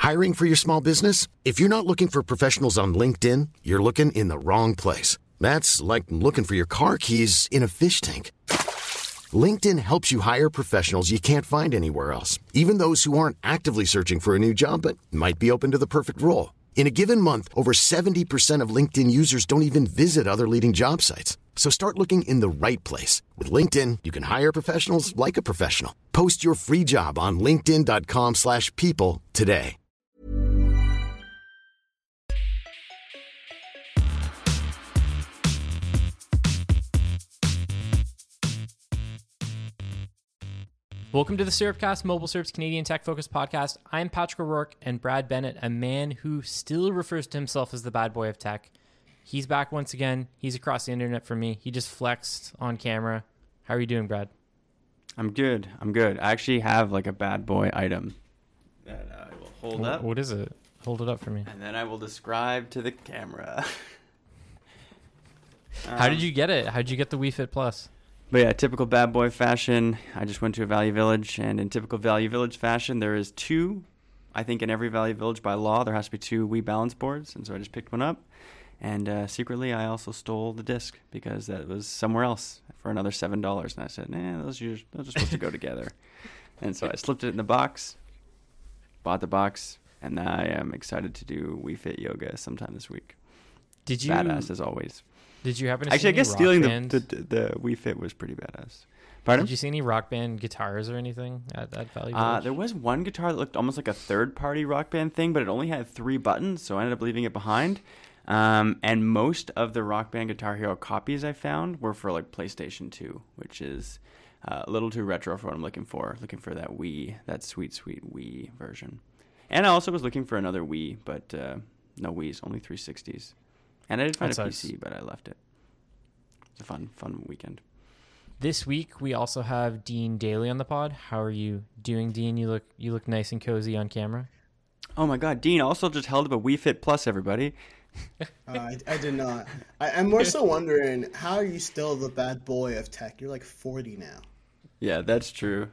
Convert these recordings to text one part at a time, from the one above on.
Hiring for your small business? If you're not looking for professionals on LinkedIn, you're looking in the wrong place. That's like looking for your car keys in a fish tank. LinkedIn helps you hire professionals you can't find anywhere else, even those who aren't actively searching for a new job but might be open to the perfect role. In a given month, over 70% of LinkedIn users don't even visit other leading job sites. So start looking in the right place. With LinkedIn, you can hire professionals like a professional. Post your free job on linkedin.com/people today. Welcome to the Syrupcast, Mobile Syrup's Canadian tech-focused podcast. I'm Patrick O'Rourke, and Brad Bennett, a man who still refers to himself as the bad boy of tech. He's back once again. He's across the internet from me. He just flexed on camera. How are you doing, Brad? I'm good. I actually have like a bad boy item that I will hold up. What is it? Hold it up for me. And then I will describe to the camera. How did you get it? How did you get the Wii Fit Plus? But yeah, typical bad boy fashion. I just went to a Value Village, and in typical Value Village fashion, there is two. I think in every Value Village by law, there has to be two Wii balance boards, and so I just picked one up. And secretly, I also stole the disc because that was somewhere else for another $7. And I said, those are supposed to go together. And so I slipped it in the box, bought the box, and now I am excited to do Wii Fit yoga sometime this week. Did you? Badass as always. Did you happen to see Actually, I guess any stealing rock band? the Wii Fit was pretty badass. Pardon? Did you see any rock band guitars or anything at Value Village? There was one guitar that looked almost like a third-party rock band thing, but it only had 3 buttons, so I ended up leaving it behind. And most of the Rock Band Guitar Hero copies I found were for like PlayStation 2, which is a little too retro for what I'm looking for. Looking for that Wii, that sweet, sweet Wii version. And I also was looking for another Wii, but no Wiis, only 360s. And I did find a PC, but I left it. It's a fun weekend. This week we also have Dean Daly on the pod. How are you doing, Dean? You look nice and cozy on camera. Oh my God, Dean also just held up a Wii Fit Plus, everybody. I did not. I'm more so wondering, how are you still the bad boy of tech? You're like 40 now. Yeah, that's true.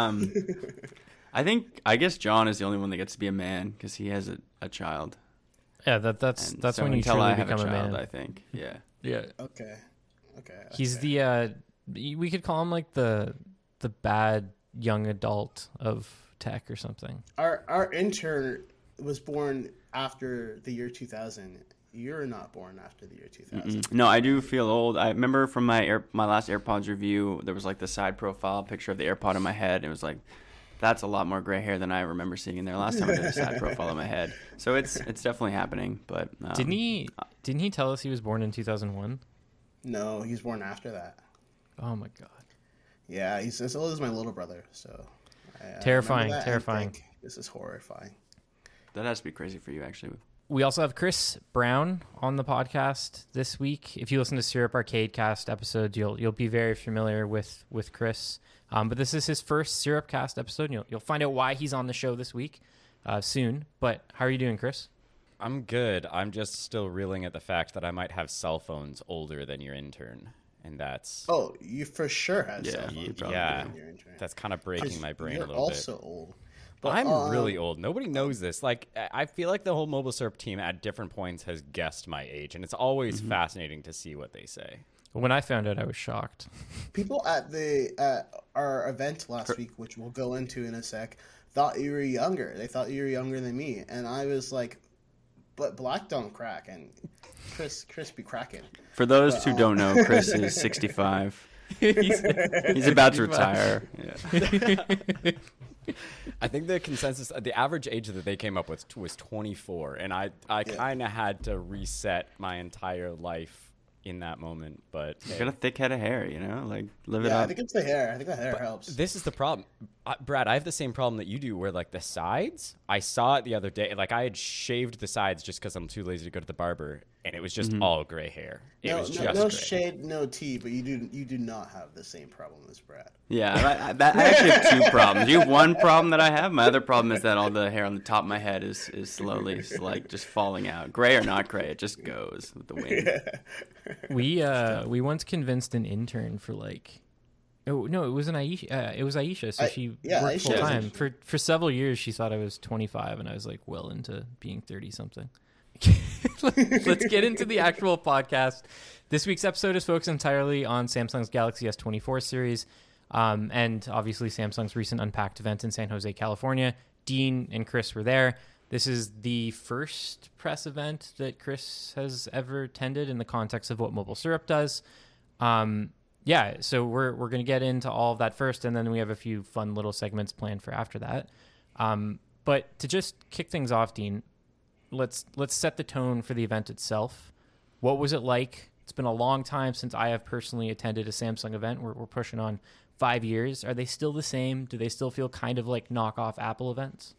I guess John is the only one that gets to be a man because he has a child. Yeah, that's so when you until truly I have become a child, man. I think. Yeah. Yeah. Okay. He's the we could call him like the bad young adult of tech or something. Our intern was born after the year 2000. You're not born after the year 2000. No, I do feel old. I remember from my last AirPods review, there was like the side profile picture of the AirPod in my head. It was like, that's a lot more gray hair than I remember seeing in there last time I did a side profile in my head. So it's definitely happening. But didn't he tell us he was born in 2001? No, he was born after that. Oh my God. Yeah, he's as old as my little brother. So terrifying. This is horrifying. That has to be crazy for you, actually. We also have Chris Brown on the podcast this week. If you listen to Syrup Arcade Cast episodes, you'll be very familiar with Chris. But this is his first Syrup Cast episode, and you'll find out why he's on the show this week soon. But how are you doing, Chris? I'm good. I'm just still reeling at the fact that I might have cell phones older than your intern, and that's... Oh, you for sure have cell phones. Yeah, that's kind of breaking my brain a little bit. You're also old. But, I'm really old. Nobody knows this. Like, I feel like the whole Mobile Syrup team at different points has guessed my age, and it's always fascinating to see what they say. When I found out, I was shocked. People at our event last week, which we'll go into in a sec, thought you were younger. They thought you were younger than me, and I was like, "But black don't crack," and Chris be cracking. For those who don't know, Chris is 65. He's about to retire. Yeah. I think the consensus, the average age that they came up with was 24, and I kind of had to reset my entire life in that moment. But you got a thick head of hair, like live it up. I think it's the hair. I think the hair helps. This is the problem, Brad. I have the same problem that you do, where like the sides. I saw it the other day. Like I had shaved the sides just because I'm too lazy to go to the barber, and it was just all gray hair. No gray. shade, no tea, but you do not have the same problem as Brad. Yeah, I actually have 2 problems. You have one problem that I have. My other problem is that all the hair on the top of my head is slowly like just falling out. Gray or not gray, it just goes with the wind. We once convinced an intern for like Oh no, it was Aisha. It was Aisha. So she worked Aisha. full time for several years. She thought I was 25, and I was like well into being 30 something. Let's get into the actual podcast. This week's episode is focused entirely on Samsung's Galaxy S24 series, and obviously Samsung's recent Unpacked event in San Jose, California. Dean and Chris were there. This is the first press event that Chris has ever attended in the context of what Mobile Syrup does. So we're going to get into all of that first, and then we have a few fun little segments planned for after that. But to just kick things off, Dean, let's set the tone for the event itself. What was it like? It's been a long time since I have personally attended a Samsung event. We're pushing on 5 years. Are they still the same? Do they still feel kind of like knockoff Apple events?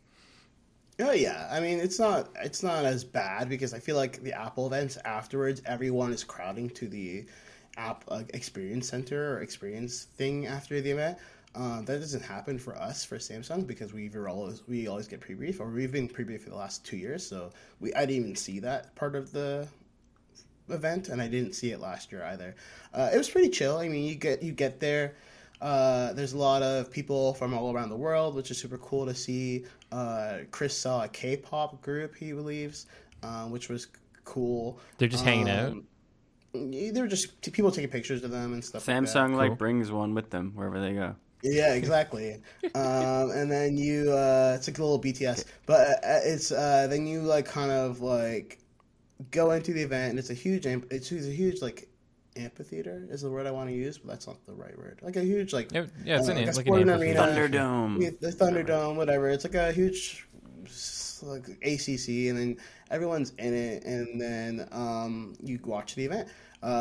Oh yeah, I mean it's not as bad because I feel like the Apple events afterwards, everyone is crowding to the app experience center or experience thing after the event. That doesn't happen for us for Samsung because we always get pre-brief, or we've been pre-brief for the last 2 years. So I didn't even see that part of the event, and I didn't see it last year either. It was pretty chill. I mean, you get there. There's a lot of people from all around the world, which is super cool to see. Chris saw a K-pop group, he believes, which was cool. They're just hanging out. They were just people taking pictures of them and stuff. Samsung like cool. Brings one with them wherever they go. Yeah, exactly. And then it's like a little BTS, but it's then you like kind of like go into the event, and it's a huge like amphitheater is the word I want to use, but that's not the right word. Like a huge like it's like an arena. Thunderdome. The Thunderdome, whatever. It's like a huge like ACC, and then everyone's in it, and then you watch the event.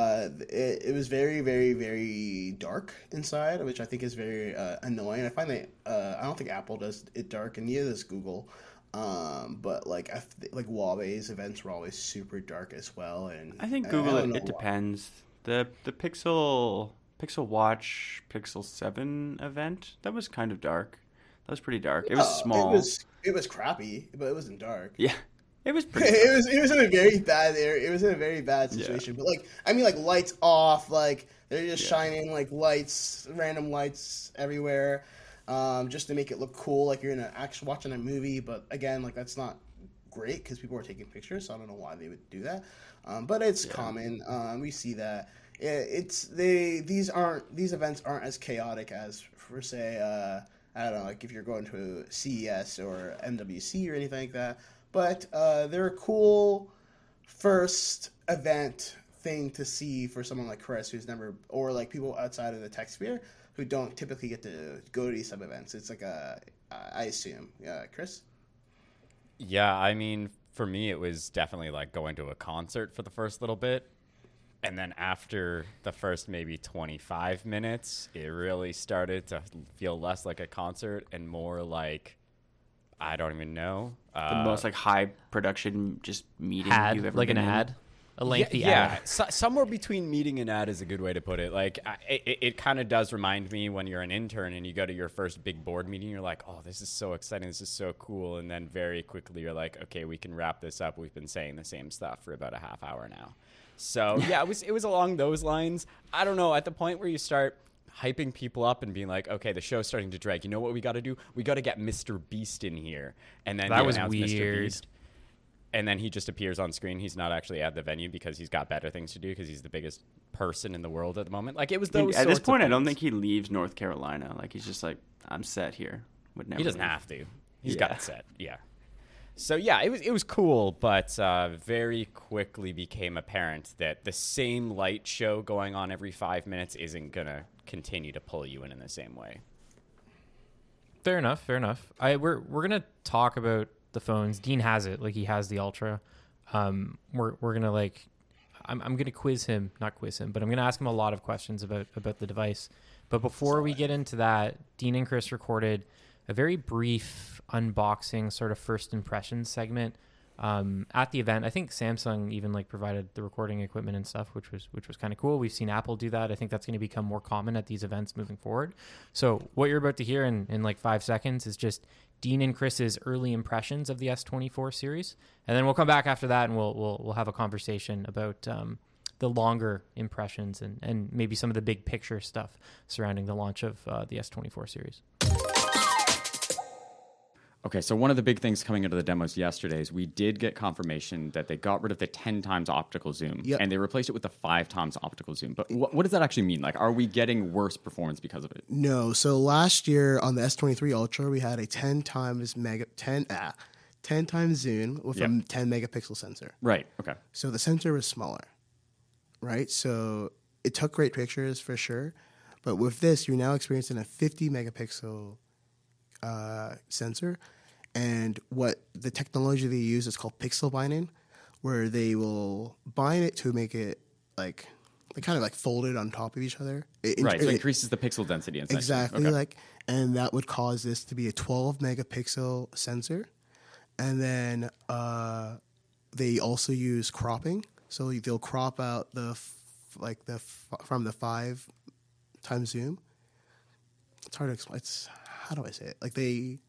It was very, very, very dark inside, which I think is very annoying. I find that I don't think Apple does it dark, and neither does Google. But like Huawei's events were always super dark as well, and I think Google it depends. The Pixel Watch Pixel 7 event, that was kind of dark. That was pretty dark. It was small. It was crappy, but it wasn't dark. Yeah. It was pretty it was in a very bad area. It was in a very bad situation. Yeah. But like I mean like lights off, like they're just shining like lights, random lights everywhere. Just to make it look cool, like you're watching a movie. But again, like that's not great because people are taking pictures, so I don't know why they would do that. But it's common. We see that. These events aren't as chaotic as for say I don't know, like if you're going to CES or MWC or anything like that. But they're a cool first event thing to see for someone like Chris, who's never, or like people outside of the tech sphere who don't typically get to go to these sub events. It's like I assume, Chris. Yeah, I mean, for me, it was definitely like going to a concert for the first little bit. And then after the first maybe 25 minutes, it really started to feel less like a concert and more like, I don't even know. The most like high production just meeting you've ever like been an in. ad? A lengthy ad? Yeah, somewhere between meeting and ad is a good way to put it. Like, it kind of does remind me when you're an intern and you go to your first big board meeting, you're like, oh, this is so exciting, this is so cool. And then very quickly you're like, okay, we can wrap this up. We've been saying the same stuff for about a half hour now. So, yeah, it was along those lines. I don't know, at the point where you start hyping people up and being like, okay, the show's starting to drag. You know what we got to do? We got to get Mr. Beast in here. And then that was announce weird. Mr. Beast. And then he just appears on screen. He's not actually at the venue because he's got better things to do because he's the biggest person in the world at the moment. Like, it was those At this point, I don't things. think he leaves North Carolina. Like, he's just like, I'm set here. Would never He doesn't leave. have to. He's got it set. Yeah. So, yeah, it was cool, but very quickly became apparent that the same light show going on every 5 minutes isn't going to continue to pull you in the same way. Fair enough. We're gonna talk about the phones. Dean has it, like he has the Ultra. We're gonna like, I'm gonna quiz him, not quiz him, but I'm gonna ask him a lot of questions about the device. But before we get into that, Dean and Chris recorded a very brief unboxing sort of first impressions segment at the event. I think Samsung even like provided the recording equipment and stuff, which was kind of cool. We've seen Apple do that. I think that's going to become more common at these events moving forward. So what you're about to hear in like 5 seconds is just Dean and Chris's early impressions of the S24 series, and then we'll come back after that and we'll have a conversation about the longer impressions and maybe some of the big picture stuff surrounding the launch of the S24 series. Okay, so one of the big things coming into the demos yesterday is we did get confirmation that they got rid of the 10 times optical zoom, Yep. and they replaced it with the 5 times optical zoom. But what does that actually mean? Like, are we getting worse performance because of it? No. So last year on the S23 Ultra, we had a 10 times zoom with Yep. a 10 megapixel sensor. Right, okay. So the sensor was smaller, right? So it took great pictures for sure. But with this, you're now experiencing a 50 megapixel sensor. And what the technology they use is called pixel binding, where they will bind it to make it like they kind of like folded on top of each other. Right, so it increases the pixel density. Essentially. Exactly, Okay. and that would cause this to be a 12 megapixel sensor. And then they also use cropping, so they'll crop out from the 5 times zoom. It's hard to explain. How do I say it? Like they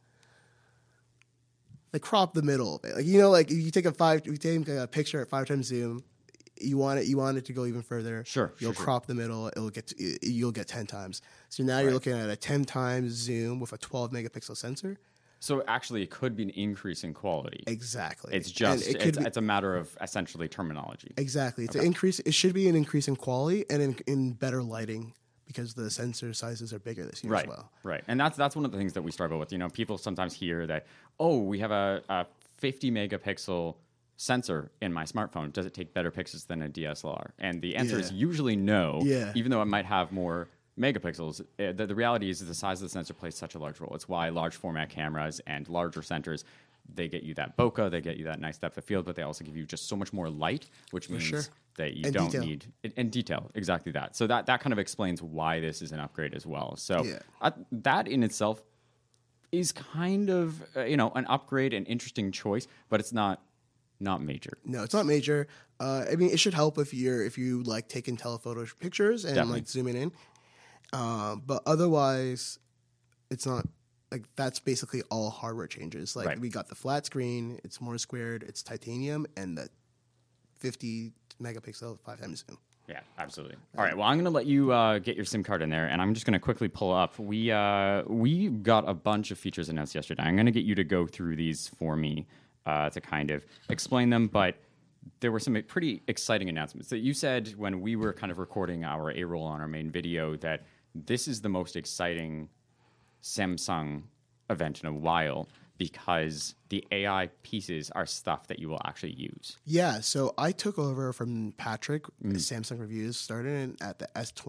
crop the middle of it. Like, like you take a picture at 5 times zoom. You want it to go even further. Sure. You'll crop the middle. You'll get 10 times. So now you're looking at a 10 times zoom with a 12 megapixel sensor. So actually, it could be an increase in quality. Exactly. It's just And it's a matter of essentially terminology. Exactly. It's an increase. It should be an increase in quality and in better lighting because the sensor sizes are bigger this year as well. Right. And that's one of the things that we struggle with. People sometimes hear that, we have a 50 megapixel sensor in my smartphone. Does it take better pictures than a DSLR? And the answer is usually no, even though it might have more megapixels. The reality is the size of the sensor plays such a large role. It's why large format cameras and larger sensors, they get you that bokeh, they get you that nice depth of field, but they also give you just so much more light, which means that you don't need and detail. Exactly that. So that kind of explains why this is an upgrade as well. So that in itself is kind of an upgrade, an interesting choice, but it's not major. No, it's not major. I mean, it should help if you like taking telephoto pictures and Definitely. like zooming in. But otherwise, it's not like that's basically all hardware changes. Like we got the flat screen, it's more squared, it's titanium, and the 50 megapixel 5 times zoom. Yeah, absolutely. All right, well, I'm going to let you get your SIM card in there, and I'm just going to quickly pull up. We got a bunch of features announced yesterday. I'm going to get you to go through these for me to kind of explain them, but there were some pretty exciting announcements that you said when we were kind of recording our A-roll on our main video that this is the most exciting Samsung event in a while because the AI pieces are stuff that you will actually use. Yeah, so I took over from Patrick. Samsung Reviews started at the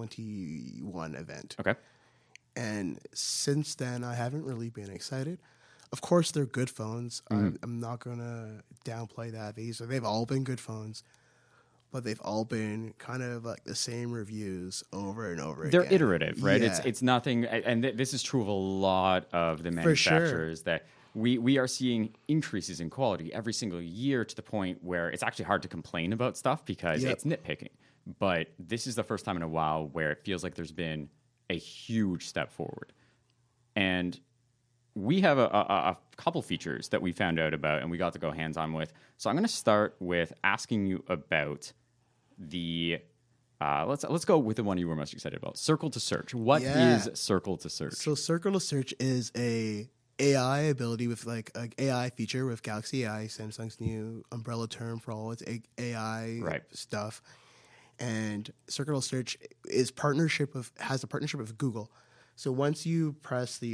S21 event. Okay. And since then, I haven't really been excited. Of course, they're good phones. I'm not going to downplay that. They've all been good phones, but they've all been kind of like the same reviews over and over again. They're iterative, right? Yeah. It's nothing, and this is true of a lot of the manufacturers that we are seeing increases in quality every single year to the point where it's actually hard to complain about stuff because it's nitpicking. But this is the first time in a while where it feels like there's been a huge step forward. And we have a couple features that we found out about and we got to go hands-on with. So I'm going to start with asking you about the let's go with the one you were most excited about. Circle to Search. What is Circle to Search? So Circle to Search is a AI ability with like an AI feature with Galaxy AI, Samsung's new umbrella term for all its AI stuff. And Circle to Search has a partnership with Google. So once you press the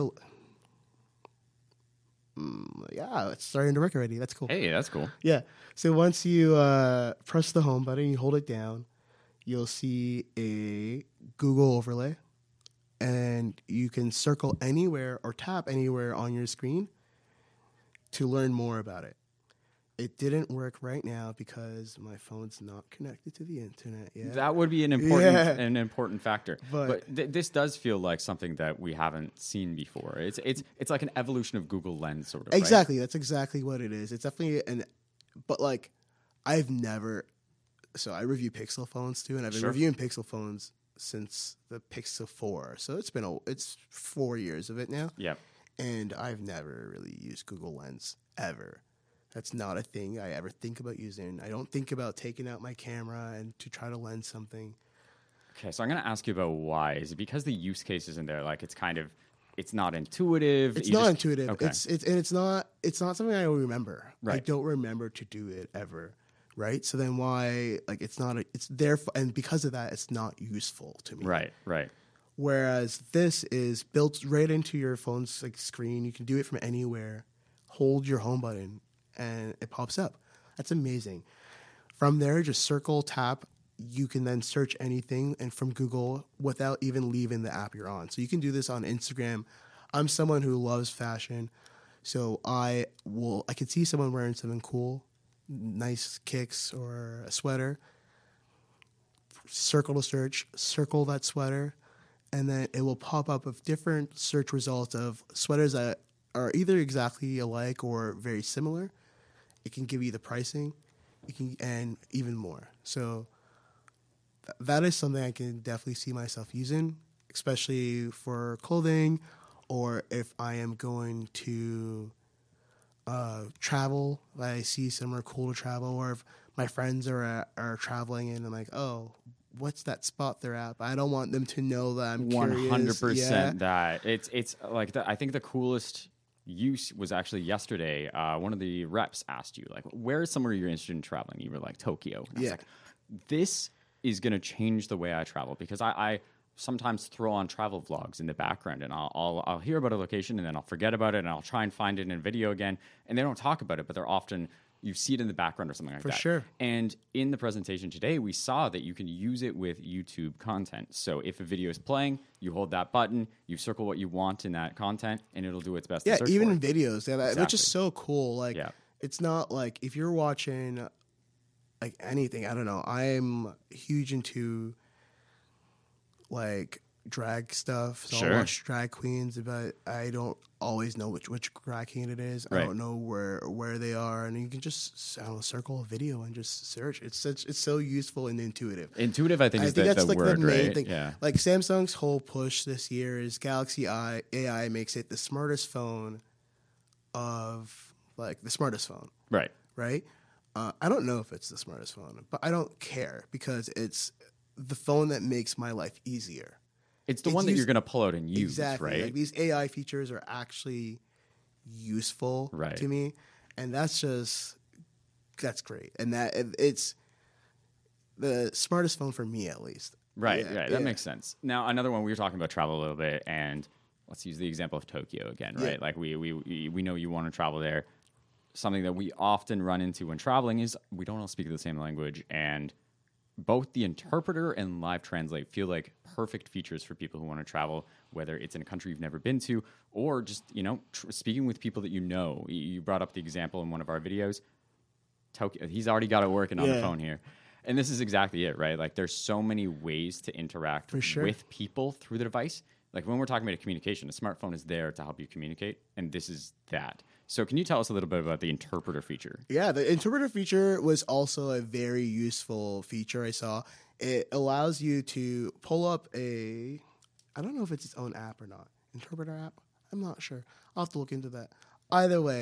it's starting to work already. That's cool. Hey, that's cool. Yeah. So once you press the home button, you hold it down, you'll see a Google overlay, and you can circle anywhere or tap anywhere on your screen to learn more about it. It didn't work right now because my phone's not connected to the internet yet. That would be an important factor. But this does feel like something that we haven't seen before. It's like an evolution of Google Lens, sort of. Exactly. Right? That's exactly what it is. It's definitely but like I've never. So I review Pixel phones too, and I've been reviewing Pixel phones since the Pixel 4. So it's 4 years of it now. Yeah. And I've never really used Google Lens ever. That's not a thing I ever think about using. I don't think about taking out my camera and to try to lens something. Okay, so I'm going to ask you about why. Is it because the use case isn't there? Like it's not intuitive. It's not intuitive. Okay. It's not something I remember. Right. I don't remember to do it ever. Right. So then why, like, it's there, and because of that, it's not useful to me. Right. Whereas this is built right into your phone's like screen. You can do it from anywhere. Hold your home button and it pops up. That's amazing. From there, just circle, tap. You can then search anything and from Google without even leaving the app you're on. So you can do this on Instagram. I'm someone who loves fashion. So I can see someone wearing something cool, nice kicks or a sweater. Circle to search, circle that sweater, and then it will pop up with different search results of sweaters that are either exactly alike or very similar. It can give you the pricing, and even more. So that is something I can definitely see myself using, especially for clothing, or if I am going to travel. I see somewhere cool to travel, or if my friends are traveling and I'm like, oh, what's that spot they're at? But I don't want them to know that I'm 100% curious. that. It's like I think the coolest use was actually yesterday. One of the reps asked you, like, where is somewhere you're interested in traveling? You were like, Tokyo. And I was like, this is going to change the way I travel, because I sometimes throw on travel vlogs in the background, and I'll hear about a location and then I'll forget about it, and I'll try and find it in a video again, and they don't talk about it, but they're often, you see it in the background or something like that. For sure. And in the presentation today, we saw that you can use it with YouTube content. So if a video is playing, you hold that button, you circle what you want in that content, and it'll do its best to search even for in it. videos, which Exactly. is so cool. Like, it's not like if you're watching like anything, I don't know. I'm huge into like drag stuff. So Sure. I watch drag queens, but I don't always know which drag queen it is. Right. I don't know where they are, and you can just circle a video and just search. It's so useful and intuitive. Intuitive, I think, is that's the like word, the main right? thing. Yeah. Like Samsung's whole push this year is Galaxy AI makes it the smartest phone of like the smartest phone, Right. right? I don't know if it's the smartest phone, but I don't care because it's the phone that makes my life easier. It's the one that you're going to pull out and use, Exactly. right? Like these AI features are actually useful Right. to me, and that's great. And it's the smartest phone for me, at least. Right, Yeah, right. That makes sense. Now, another one, we were talking about travel a little bit, and let's use the example of Tokyo again, right? Yeah. Like we know you want to travel there. Something that we often run into when traveling is we don't all speak the same language, and both the interpreter and live translate feel like perfect features for people who want to travel, whether it's in a country you've never been to or just, speaking with people that you know. You brought up the example in one of our videos. Tokyo, he's already got it working on the phone here. And this is exactly it, right? Like there's so many ways to interact with people through the device. Like when we're talking about communication, a smartphone is there to help you communicate, and this is that. So can you tell us a little bit about the interpreter feature? Yeah, the interpreter feature was also a very useful feature I saw. It allows you to pull up I don't know if it's its own app or not. Interpreter app? I'm not sure. I'll have to look into that. Either way,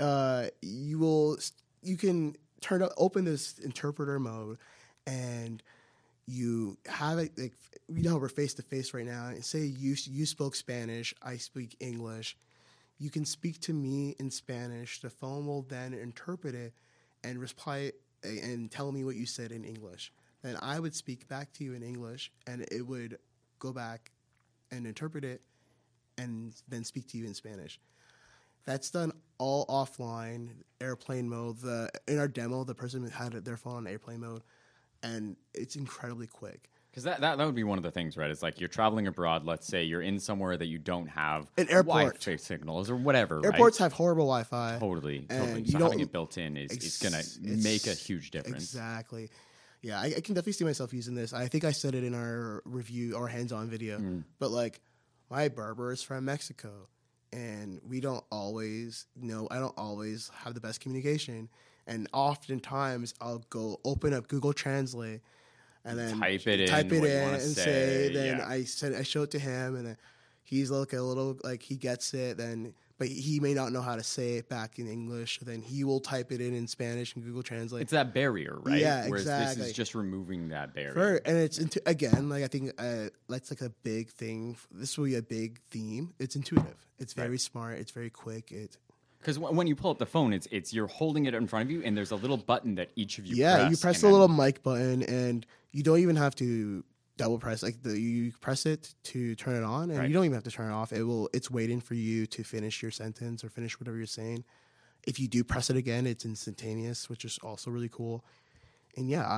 you can open this interpreter mode, and you have it, like, we're face to face right now, and say you spoke Spanish, I speak English. You can speak to me in Spanish. The phone will then interpret it and reply and tell me what you said in English. Then I would speak back to you in English, and it would go back and interpret it and then speak to you in Spanish. That's done all offline, airplane mode. In our demo, the person had their phone on airplane mode, and it's incredibly quick. Because that would be one of the things, right? It's like you're traveling abroad. Let's say you're in somewhere that you don't have An airport. Wi-Fi signals or whatever. Airports right? have horrible Wi-Fi. Totally. and So having it built in is going to make a huge difference. Exactly. Yeah, I can definitely see myself using this. I think I said it in our review, our hands-on video. But like, my barber is from Mexico, and we don't always know. I don't always have the best communication, and oftentimes I'll go open up Google Translate. And then type it in and say. Then Yeah. I show it to him, and then he's like a little like he gets it. Then but he may not know how to say it back in English. Then he will type it in Spanish and Google Translate. It's that barrier, right? Yeah, Whereas exactly. this is just removing that barrier. And it's again, like I think that's like a big thing. This will be a big theme. It's intuitive. It's very smart. It's very quick. Because when you pull up the phone, it's you're holding it in front of you, and there's a little button that each of you press. You press the little mic button, and you don't even have to double press. Like you press it to turn it on, and you don't even have to turn it off. It's waiting for you to finish your sentence or finish whatever you're saying. If you do press it again, it's instantaneous, which is also really cool. And yeah,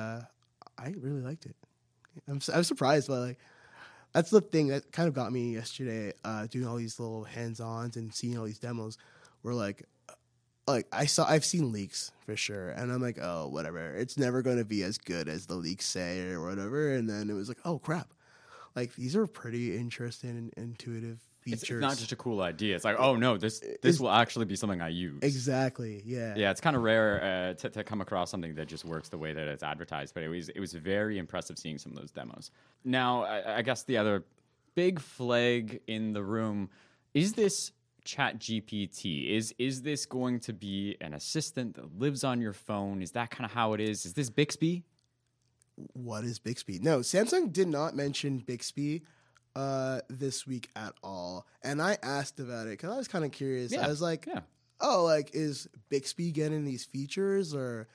I really liked it. I was surprised by like. That's the thing that kind of got me yesterday, doing all these little hands-ons and seeing all these demos. Where like I've seen leaks for sure, and I'm like, oh, whatever. It's never going to be as good as the leaks say or whatever. And then it was like, oh crap, like these are pretty interesting and intuitive features. It's not just a cool idea. It's like, oh no, this will actually be something I use. Exactly. Yeah. Yeah, it's kind of rare to come across something that just works the way that it's advertised, but it was very impressive seeing some of those demos. Now, I guess the other big flag in the room is this ChatGPT. Is this going to be an assistant that lives on your phone? Is that kind of how it is? Is this Bixby? What is Bixby? No, Samsung did not mention Bixby this week at all. And I asked about it because I was kind of curious. I was like, oh, like, is Bixby getting these features?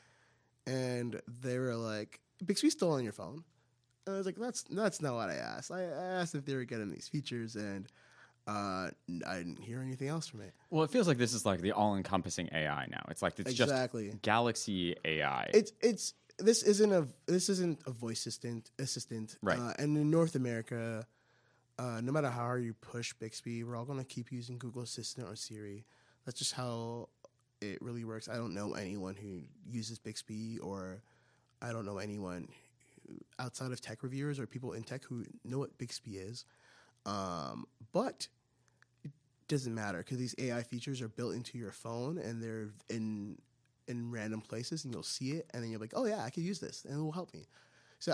And they were like, Bixby's still on your phone. And I was like, that's not what I asked. I asked if they were getting these features, and I didn't hear anything else from it. Well, it feels like this is like the all-encompassing AI now. It's like it's just Galaxy AI. This isn't a voice assistant. Right. And in North America, no matter how hard you push Bixby, we're all going to keep using Google Assistant or Siri. That's just how it really works. I don't know anyone who uses Bixby, or I don't know anyone outside of tech reviewers or people in tech who know what Bixby is. But it doesn't matter because these AI features are built into your phone, and they're in random places, and you'll see it, and then you're like, oh yeah, I could use this, and it will help me. So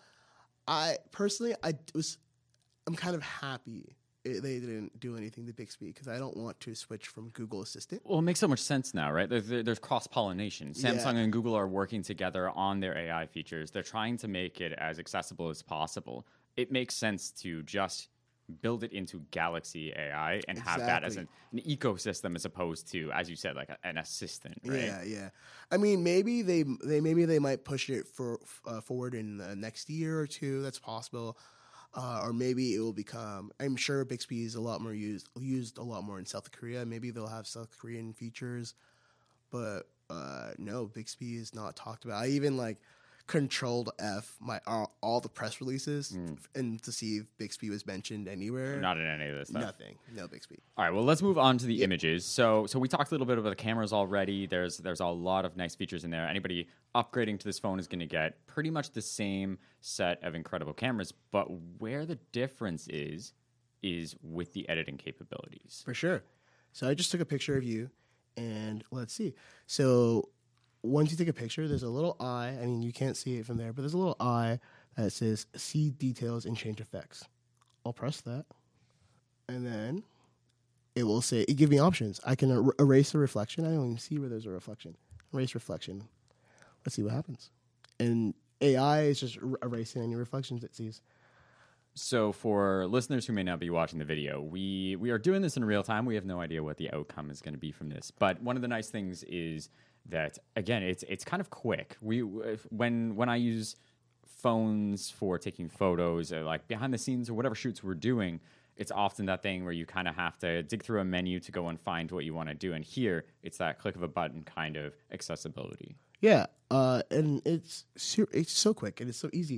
I'm kind of happy they didn't do anything to Bixby because I don't want to switch from Google Assistant. Well, it makes so much sense now, right? There's cross-pollination. Samsung and Google are working together on their AI features. They're trying to make it as accessible as possible. It makes sense to just build it into Galaxy AI and have that as an ecosystem as opposed to, as you said, like an assistant, right? Yeah. I mean, maybe they might push it forward in the next year or two. That's possible. Or maybe it will become. I'm sure Bixby is a lot more used a lot more in South Korea. Maybe they'll have South Korean features, but no, Bixby is not talked about. I even Controlled F all the press releases and to see if Bixby was mentioned anywhere. Not in any of this stuff. Nothing. No Bixby. All right. Well, let's move on to the images. So we talked a little bit about the cameras already. There's a lot of nice features in there. Anybody upgrading to this phone is going to get pretty much the same set of incredible cameras. But where the difference is with the editing capabilities. For sure. So I just took a picture of you, and let's see. So once you take a picture, there's a little eye. I mean, you can't see it from there, but there's a little eye that says see details and change effects. I'll press that. And then it will give me options. I can erase the reflection. I don't even see where there's a reflection. Erase reflection. Let's see what happens. And AI is just erasing any reflections it sees. So for listeners who may not be watching the video, we are doing this in real time. We have no idea what the outcome is going to be from this. But one of the nice things is that, again, it's kind of quick. When I use phones for taking photos, or like behind the scenes or whatever shoots we're doing, it's often that thing where you kind of have to dig through a menu to go and find what you want to do. And here, it's that click of a button kind of accessibility. Yeah, and it's so quick and it's so easy.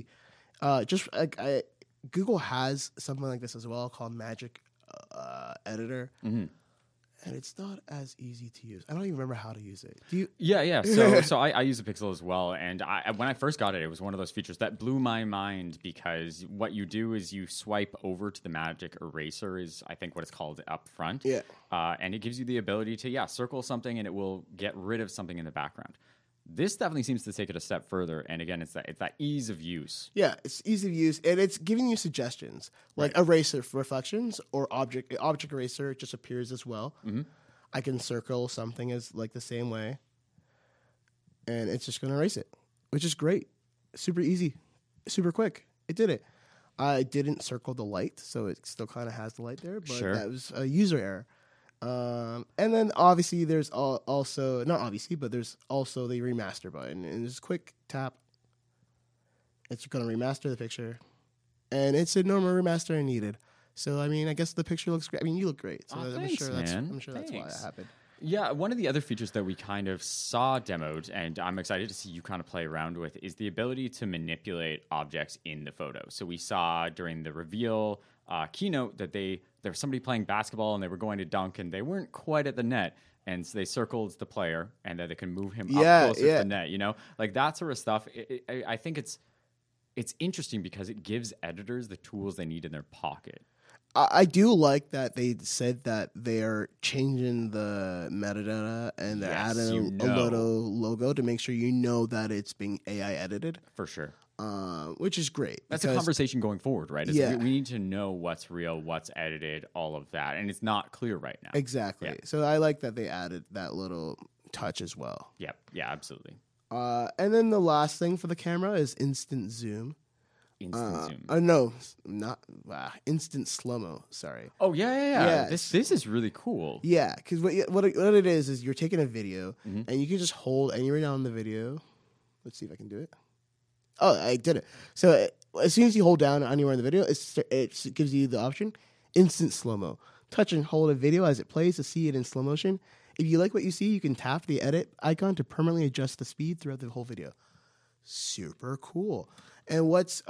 Google has something like this as well called Magic Editor. Mm-hmm. And it's not as easy to use. I don't even remember how to use it. Do you? Yeah. So I use a Pixel as well, and when I first got it, it was one of those features that blew my mind because what you do is you swipe over to the Magic Eraser, is I think what it's called up front. Yeah. And it gives you the ability to circle something, and it will get rid of something in the background. This definitely seems to take it a step further. And again, it's that ease of use. Yeah, it's easy to use, and it's giving you suggestions like eraser for reflections or object eraser just appears as well. Mm-hmm. I can circle something as like the same way, and it's just going to erase it, which is great. Super easy, super quick. It did it. I didn't circle the light, so it still kind of has the light there, but that was a user error. And then obviously there's also not obviously, but there's also the remaster button, and just quick tap. It's going to remaster the picture, and it's a normal remaster needed. So I mean, I guess the picture looks great. I mean, you look great. So I'm sure that's why that happened. Yeah, one of the other features that we kind of saw demoed, and I'm excited to see you kind of play around with, is the ability to manipulate objects in the photo. So we saw during the reveal keynote that there was somebody playing basketball and they were going to dunk and they weren't quite at the net. And so they circled the player and that they can move him up closer to the net, you know? Like that sort of stuff. I think it's interesting because it gives editors the tools they need in their pocket. I do like that they said that they're changing the metadata and they're adding a little logo to make sure you know that it's being AI edited. For sure. Which is great. That's a conversation going forward, right? We need to know what's real, what's edited, all of that. And it's not clear right now. Exactly. Yeah. So I like that they added that little touch as well. Yep. Yeah, absolutely. And then the last thing for the camera is instant zoom. Instant zoom. No, not instant slow-mo. Sorry. Oh yeah. This is really cool. Yeah, because what it is you're taking a video and you can just hold anywhere down the video. Let's see if I can do it. Oh, I did it. So as soon as you hold down anywhere in the video, it gives you the option instant slow-mo. Touch and hold a video as it plays to see it in slow motion. If you like what you see, you can tap the edit icon to permanently adjust the speed throughout the whole video. Super cool. And what's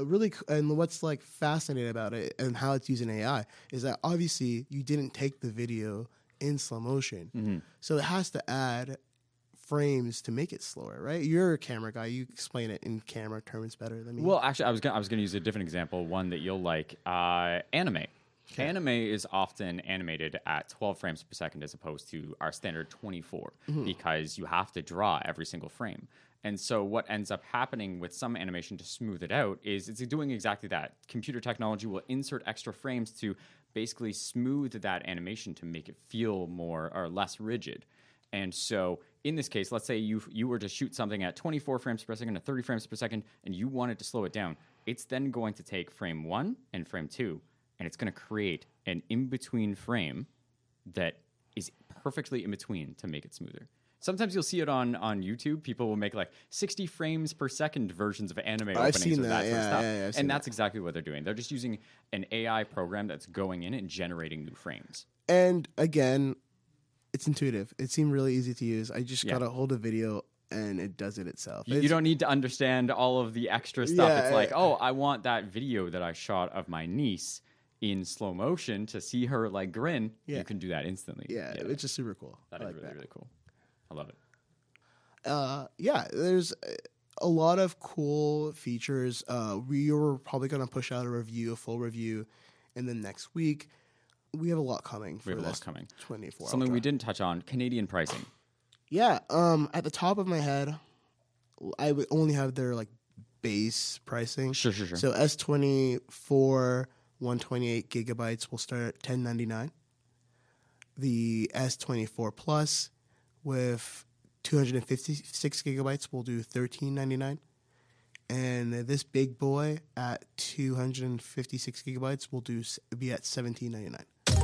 what's like fascinating about it and how it's using AI is that obviously you didn't take the video in slow motion, so it has to add frames to make it slower, right? You're a camera guy; you explain it in camera terms better than me. Well, actually, I was gonna use a different example, one that you'll like. Anime. Okay. Anime is often animated at 12 frames per second as opposed to our standard 24 because you have to draw every single frame. And so what ends up happening with some animation to smooth it out is it's doing exactly that. Computer technology will insert extra frames to basically smooth that animation to make it feel more or less rigid. And so in this case, let's say you were to shoot something at 24 frames per second or 30 frames per second and you wanted to slow it down. It's then going to take frame 1 and frame 2 and it's going to create an in-between frame that is perfectly in between to make it smoother. Sometimes you'll see it on YouTube. People will make like 60 frames per second versions of anime openings or that sort of stuff. And that's exactly what they're doing. They're just using an AI program that's going in and generating new frames. And again, it's intuitive. It seemed really easy to use. I just got to hold a video and it does it itself. You don't need to understand all of the extra stuff. It's like, I want that video that I shot of my niece in slow motion to see her like grin. You can do that instantly. Yeah, it's just super cool. That is really cool. I love it. There's a lot of cool features. We are probably going to push out a full review in the next week. We have a lot coming. 24. Something we didn't touch on, Canadian pricing. Yeah. At the top of my head, I would only have their like base pricing. Sure. So S24 128 gigabytes will start at $10.99. The S24 Plus with 256 gigabytes will do $13.99. And this big boy at 256 gigabytes will be at $17.99.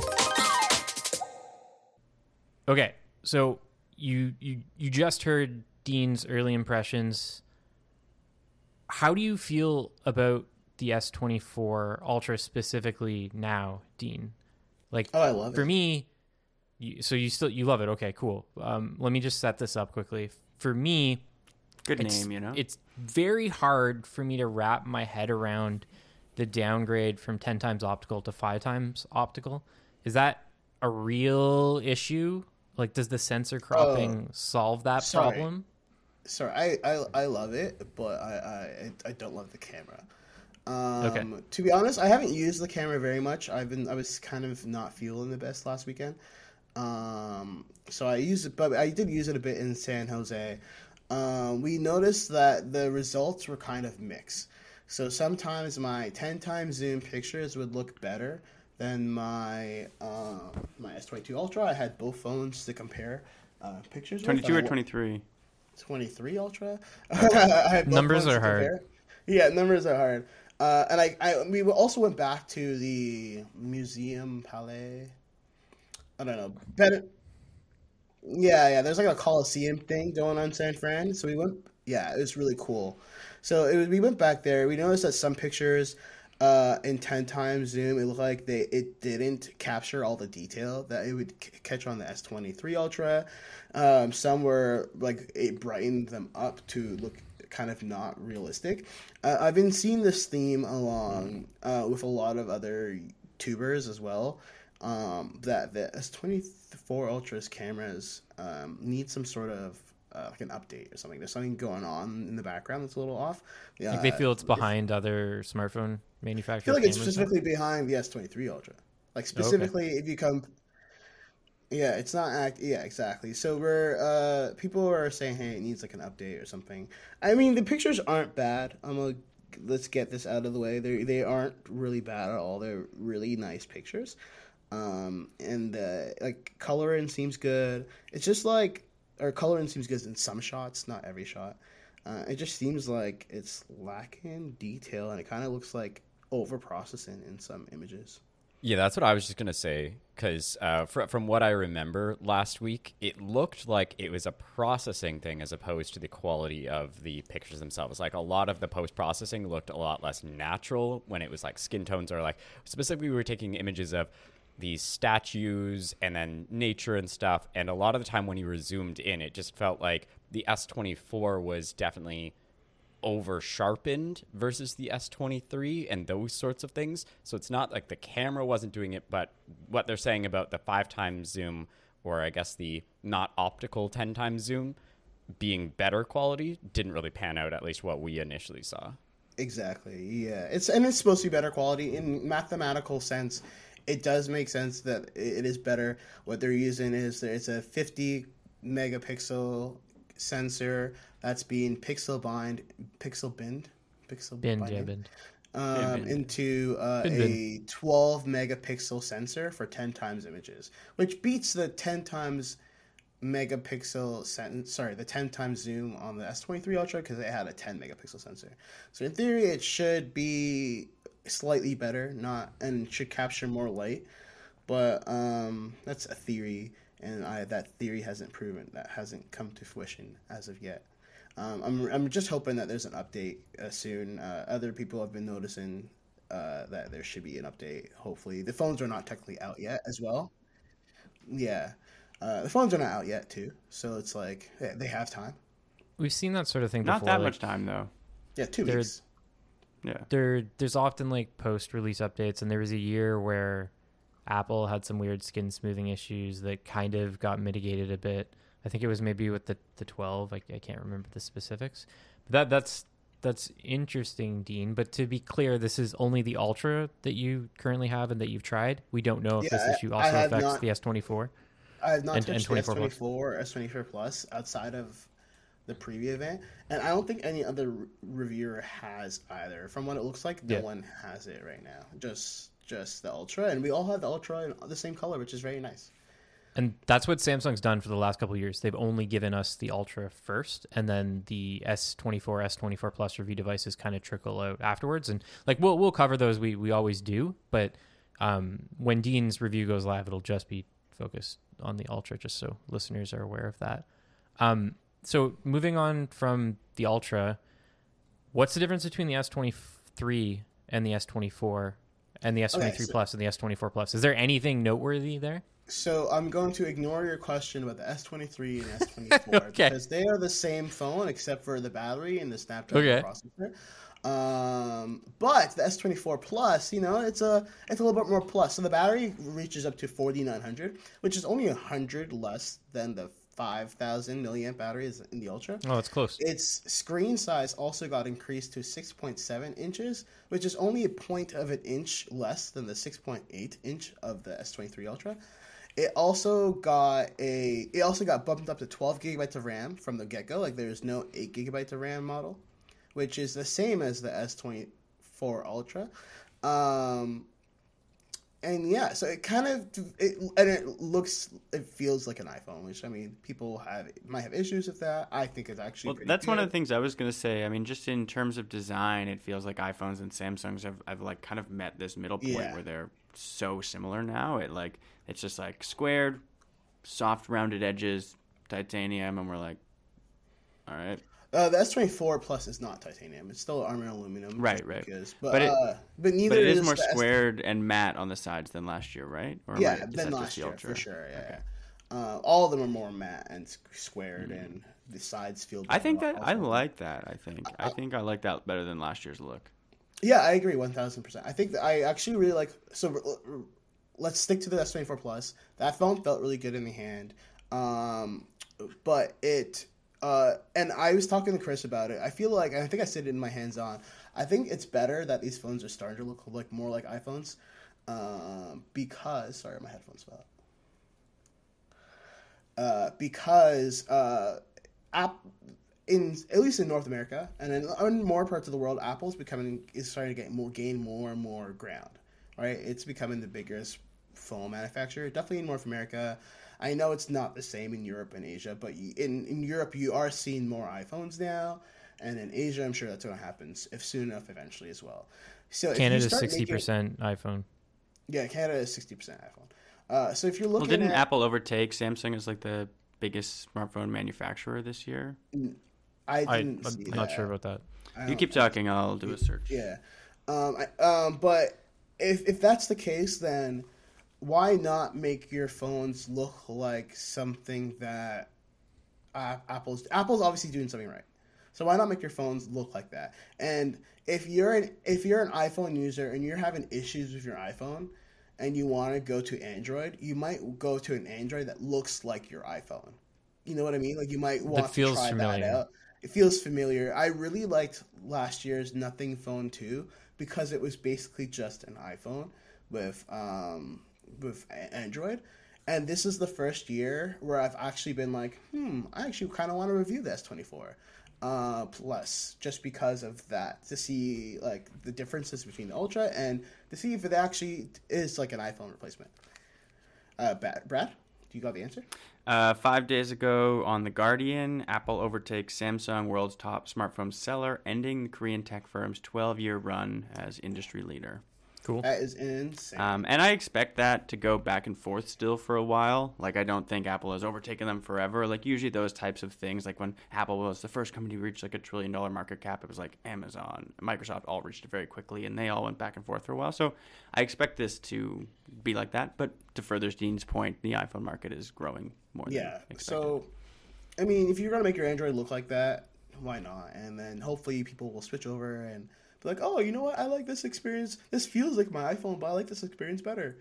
Okay, so you just heard Dean's early impressions. How do you feel about the S24 Ultra specifically now, Dean? Like, I love it. For me, you love it. Okay, cool. Let me just set this up quickly. For me, good name, you know. It's very hard for me to wrap my head around the downgrade from 10 times optical to 5 times optical. Is that a real issue? Like, does the sensor cropping solve that problem? Sorry, I love it, but I don't love the camera. Okay. To be honest, I haven't used the camera very much. I was kind of not feeling the best last weekend. So I used it, but I did use it a bit in San Jose. we noticed that the results were kind of mixed. So sometimes my 10 times zoom pictures would look better than my S22 Ultra. I had both phones to compare pictures. 22 or 23? 23 Ultra. I had both Numbers phones are to hard. compare. Yeah, numbers are hard. And we also went back to the Museum Palais. I don't know. Better. Yeah. There's like a Coliseum thing going on in San Fran. So we went. Yeah, it was really cool. So we went back there. We noticed that some pictures in 10 times zoom, it looked like it didn't capture all the detail that it would catch on the S23 Ultra. Some were like it brightened them up to look kind of not realistic. I've been seeing this theme along with a lot of other tubers as well. That the S24 Ultra's cameras need some sort of like an update or something. There's something going on in the background that's a little off. Yeah, Like they feel it's behind other smartphone I manufacturers. feel like it's cameras now? specifically behind the S23 Ultra. Like specifically, if you come, yeah, it's not yeah, exactly. So we're people are saying, hey, it needs like an update or something. I mean, the pictures aren't bad. Let's get this out of the way. They aren't really bad at all. They're really nice pictures. And like coloring seems good. It's just like, or coloring seems good in some shots, not every shot. It just seems like it's lacking detail, and it kind of looks like over processing in some images. Yeah, that's what I was just going to say, because from what I remember last week, it looked like it was a processing thing as opposed to the quality of the pictures themselves. Like a lot of the post-processing looked a lot less natural when it was like skin tones, or like specifically we were taking images of these statues and then nature and stuff. And a lot of the time when you were zoomed in, it just felt like the S24 was definitely over sharpened versus the S23 and those sorts of things. So it's not like the camera wasn't doing it, but what they're saying about the 5 times zoom, or I guess the not optical 10 times zoom being better quality, didn't really pan out, at least what we initially saw. Exactly. Yeah. It's supposed to be better quality in mathematical sense. It does make sense that it is better. What they're using is it's a 50 megapixel sensor that's being pixel binned into a 12 megapixel sensor for 10 times images, which beats the 10 times the 10 times zoom on the S23 Ultra, because it had a 10 megapixel sensor. So in theory, it should be slightly better, and should capture more light, but that's a theory, and that theory hasn't come to fruition as of yet. I'm just hoping that there's an update soon. Other people have been noticing that there should be an update. Hopefully, the phones are not technically out yet as well. Yeah, the phones are not out yet too, so it's like they have time. We've seen that sort of thing Not before. that like, much time though. Yeah, 2 weeks. Yeah. There's often like post-release updates, and there was a year where Apple had some weird skin smoothing issues that kind of got mitigated a bit. I think it was maybe with the 12. I can't remember the specifics. But that's interesting, Dean. But to be clear, this is only the Ultra that you currently have and that you've tried. We don't know if this issue also affects the S24. I have not touched the S24 or S24 Plus outside of the preview event, and I don't think any other reviewer has either. From what it looks like, no one has it right now. Just the Ultra, and we all have the Ultra in the same color, which is very nice. And that's what Samsung's done for the last couple of years. They've only given us the Ultra first, and then the S24, S24 Plus review devices kind of trickle out afterwards. And like we'll cover those. We always do, but when Dean's review goes live, it'll just be focused on the Ultra, just so listeners are aware of that. So moving on from the Ultra, what's the difference between the S23 and the S24 and the S23 Plus and the S24 Plus? Is there anything noteworthy there? So I'm going to ignore your question about the S23 and S24 because they are the same phone except for the battery and the Snapdragon processor. But the S24 Plus, it's a little bit more plus. So the battery reaches up to 4,900, which is only 100 less than the 5,000 milliamp battery is in the Ultra. Oh, it's close. Its screen size also got increased to 6.7 inches, which is only a point of an inch less than the 6.8 inch of the S23 Ultra. It also got bumped up to 12 gigabytes of RAM from the get go. Like there's no 8 gigabytes of RAM model, which is the same as the S24 Ultra. And yeah, so it feels like an iPhone, which, I mean, people might have issues with that. I think it's actually pretty that's good. one of the things I was going to say. I mean, just in terms of design, it feels like iPhones and Samsungs have like kind of met this middle point where they're so similar now. It's just like squared, soft rounded edges, titanium, and we're like, all right. The S24 Plus is not titanium. It's still armor and aluminum. Right. But neither but it is is more the squared and matte on the sides than last year, right? Or Yeah, than last year, for sure. Yeah. All of them are more matte and squared, and the sides feel. I think that I like that. I think I like that better than last year's look. Yeah, I agree 1,000%. I think that I actually really like. So let's stick to the S24 Plus. That phone felt really good in the hand, but it. And I was talking to Chris about it. I feel like, and I think I said it in my hands-on, I think it's better that these phones are starting to look like more like iPhones, because sorry, my headphones fell out. Because at least in North America and in more parts of the world, Apple's is starting to gain more and more ground. Right, it's becoming the biggest phone manufacturer, definitely in North America. I know it's not the same in Europe and Asia, but in Europe you are seeing more iPhones now, and in Asia I'm sure that's going to happen soon enough eventually as well. So Canada's 60% iPhone. Yeah, Canada is 60% iPhone. So if you're looking, didn't Apple overtake Samsung as like the biggest smartphone manufacturer this year? I'm not sure about that. You keep talking, I'll do a search. Yeah, but if that's the case, then why not make your phones look like something that Apple's obviously doing something right. So why not make your phones look like that? And if you're an iPhone user and you're having issues with your iPhone and you want to go to Android, you might go to an Android that looks like your iPhone. You know what I mean? Like you might want to try that out. It feels familiar. I really liked last year's Nothing Phone 2 because it was basically just an iPhone with Android, and this is the first year where I've actually been like, I actually kind of want to review the S24 Plus just because of that, to see like the differences between the Ultra and to see if it actually is like an iPhone replacement. Brad, do you got the answer? 5 days ago on The Guardian, Apple overtakes Samsung, world's top smartphone seller, ending the Korean tech firm's 12-year run as industry leader. Cool. That is insane. And I expect that to go back and forth still for a while. Like, I don't think Apple has overtaken them forever. Like, usually those types of things, like when Apple was the first company to reach like $1 trillion market cap, it was like Amazon, Microsoft all reached it very quickly, and they all went back and forth for a while. So I expect this to be like that. But to further Dean's point, the iPhone market is growing more than expected. So, I mean, if you're going to make your Android look like that, why not? And then hopefully people will switch over and be like, oh, you know what? I like this experience. This feels like my iPhone, but I like this experience better.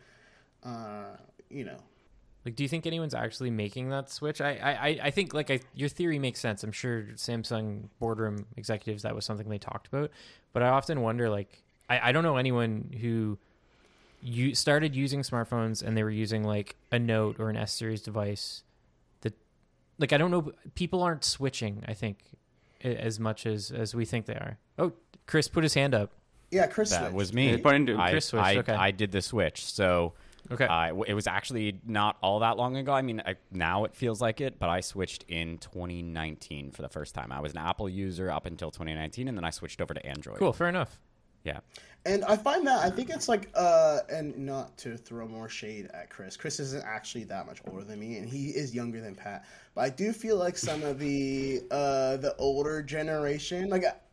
Like, do you think anyone's actually making that switch? I think your theory makes sense. I'm sure Samsung boardroom executives, that was something they talked about. But I often wonder, like, I don't know anyone who started using smartphones and they were using like a Note or an S series device. That, like, I don't know. People aren't switching, I think, as much as we think they are. Oh, Chris put his hand up. Yeah, Chris That switched. was me. Chris switched, okay. I did the switch. So Okay. it was actually not all that long ago. I mean, now it feels like it, but I switched in 2019 for the first time. I was an Apple user up until 2019, and then I switched over to Android. Cool, fair enough. Yeah. And I find that, I think it's like, and not to throw more shade at Chris. Chris isn't actually that much older than me, and he is younger than Pat. But I do feel like some of the older generation,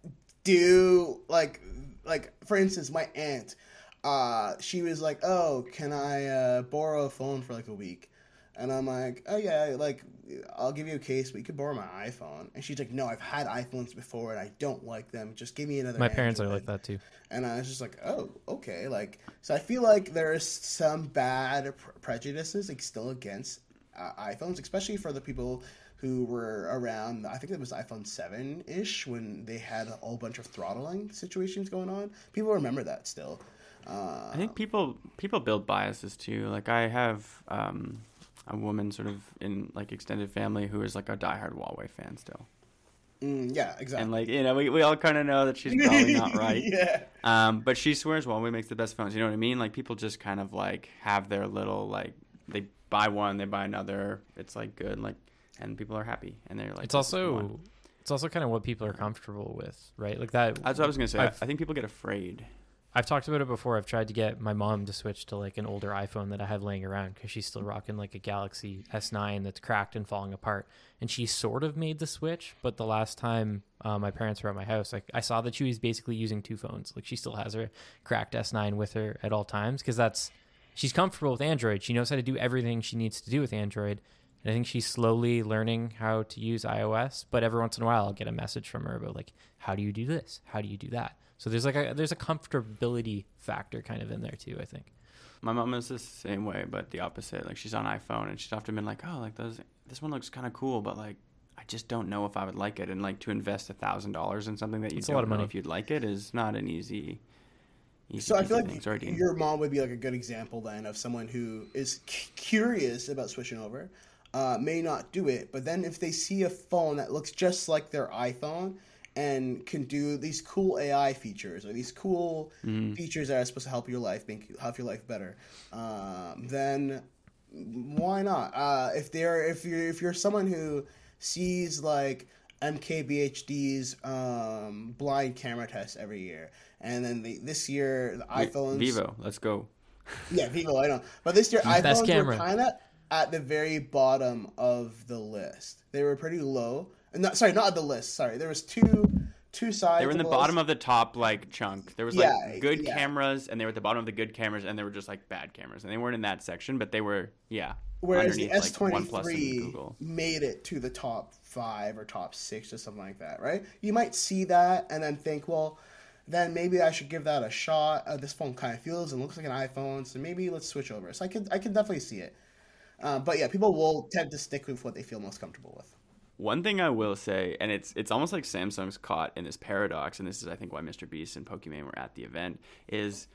for instance, my aunt, she was like, oh, can I borrow a phone for like a week? And I'm like, oh yeah, like, I'll give you a case, but you could borrow my iPhone. And she's like, no, I've had iPhones before and I don't like them. Just give me another My parents are Android. like that too. And I was just like, oh, okay. Like, so I feel like there's some bad prejudices like still against iPhones, especially for the people who were around, I think it was iPhone 7-ish when they had a whole bunch of throttling situations going on. People remember that still. I think people build biases too. Like I have a woman sort of in like extended family who is like a diehard Huawei fan still. Yeah, exactly. And like, you know, we all kind of know that she's probably not right. Yeah. But she swears Huawei makes the best phones. You know what I mean? Like people just kind of like have their little like they buy one, they buy another. It's like good, like, and people are happy, and they're like. It's also kind of what people are comfortable with, right? Like that. That's what I was gonna say. I think people get afraid. I've talked about it before. I've tried to get my mom to switch to like an older iPhone that I have laying around because she's still rocking like a Galaxy S9 that's cracked and falling apart. And she sort of made the switch, but the last time my parents were at my house, like I saw that she was basically using two phones. Like she still has her cracked S9 with her at all times because she's comfortable with Android. She knows how to do everything she needs to do with Android. And I think she's slowly learning how to use iOS. But every once in a while, I'll get a message from her about like, how do you do this? How do you do that? So there's a comfortability factor kind of in there too, I think. My mom is the same way, but the opposite. Like she's on iPhone and she's often been like, oh, like this one looks kind of cool, but like I just don't know if I would like it. And like to invest $1,000 in something that you don't know if you'd like it is not an easy so I feel like thing. Sorry, Dean. Your mom would be like a good example then of someone who is curious about switching over, may not do it, but then if they see a phone that looks just like their iPhone and can do these cool AI features or these cool features that are supposed to help your life, make your life better, then why not? If you're someone who sees like MKBHD's blind camera test every year, and then this year the iPhones Vivo, let's go. Yeah, Vivo, I know, but this year Best iPhones camera. were kind of at the very bottom of the list. They were pretty low. Not at the list. Sorry, there was two sides. They were in the bottom of the top like chunk. There was like good cameras, and they were at the bottom of the good cameras, and they were just like bad cameras, and they weren't in that section, but they were Whereas the underneath, like, S23 OnePlus and Google. made it to the top 5 or top 6 or something like that, right? You might see that and then think, well, then maybe I should give that a shot. This phone kind of feels and looks like an iPhone, so maybe let's switch over. So I can definitely see it. But yeah, people will tend to stick with what they feel most comfortable with. One thing I will say, and it's almost like Samsung's caught in this paradox, and this is I think why Mr. Beast and Pokimane were at the event, is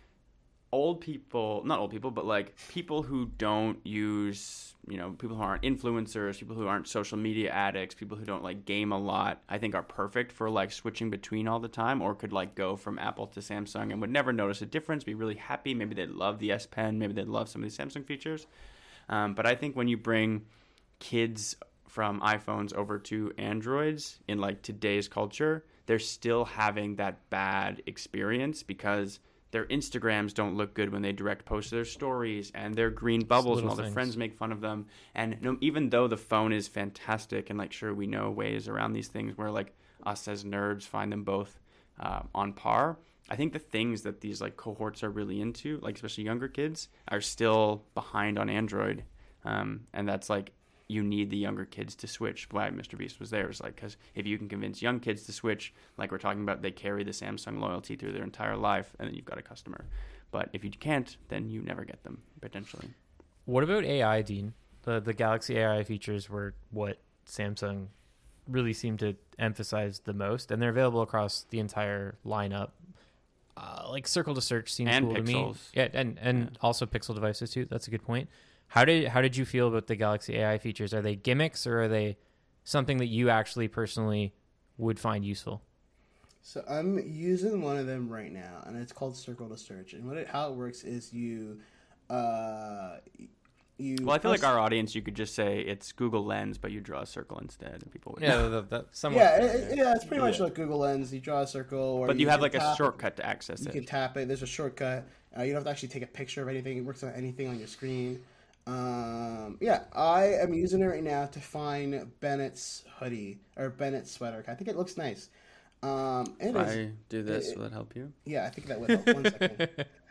not old people, but like people who don't use, people who aren't influencers, people who aren't social media addicts, people who don't like game a lot, I think are perfect for like switching between all the time, or could like go from Apple to Samsung and would never notice a difference, be really happy. Maybe they'd love the S Pen, maybe they'd love some of these Samsung features. But I think when you bring kids from iPhones over to Androids in like today's culture, they're still having that bad experience because their Instagrams don't look good when they direct post their stories, and their green bubbles and all their friends make fun of them. And even though the phone is fantastic, and like sure we know ways around these things where like us as nerds find them both on par, I think the things that these like cohorts are really into, like especially younger kids, are still behind on Android, and that's like you need the younger kids to switch. Why Mr. Beast was there is like because if you can convince young kids to switch, like we're talking about, they carry the Samsung loyalty through their entire life, and then you've got a customer. But if you can't, then you never get them potentially. What about AI, Dean? The Galaxy AI features were what Samsung really seemed to emphasize the most, and they're available across the entire lineup. Like Circle to Search seems and cool Pixels. to me. Yeah, and also Pixel devices too. That's a good point. How did you feel about the Galaxy AI features? Are they gimmicks, or are they something that you actually personally would find useful? So I'm using one of them right now, and it's called Circle to Search. And how it works is you. Well, I feel like our audience, you could just say it's Google Lens, but you draw a circle instead, and people would. It's pretty much like Google Lens. You draw a circle, or but you have like a shortcut to access it. You can tap it. There's a shortcut. You don't have to actually take a picture of anything. It works on anything on your screen. I am using it right now to find Bennett's hoodie or Bennett's sweater. I think it looks nice. If I do this, will it help you? Yeah, I think that would help. 1 second.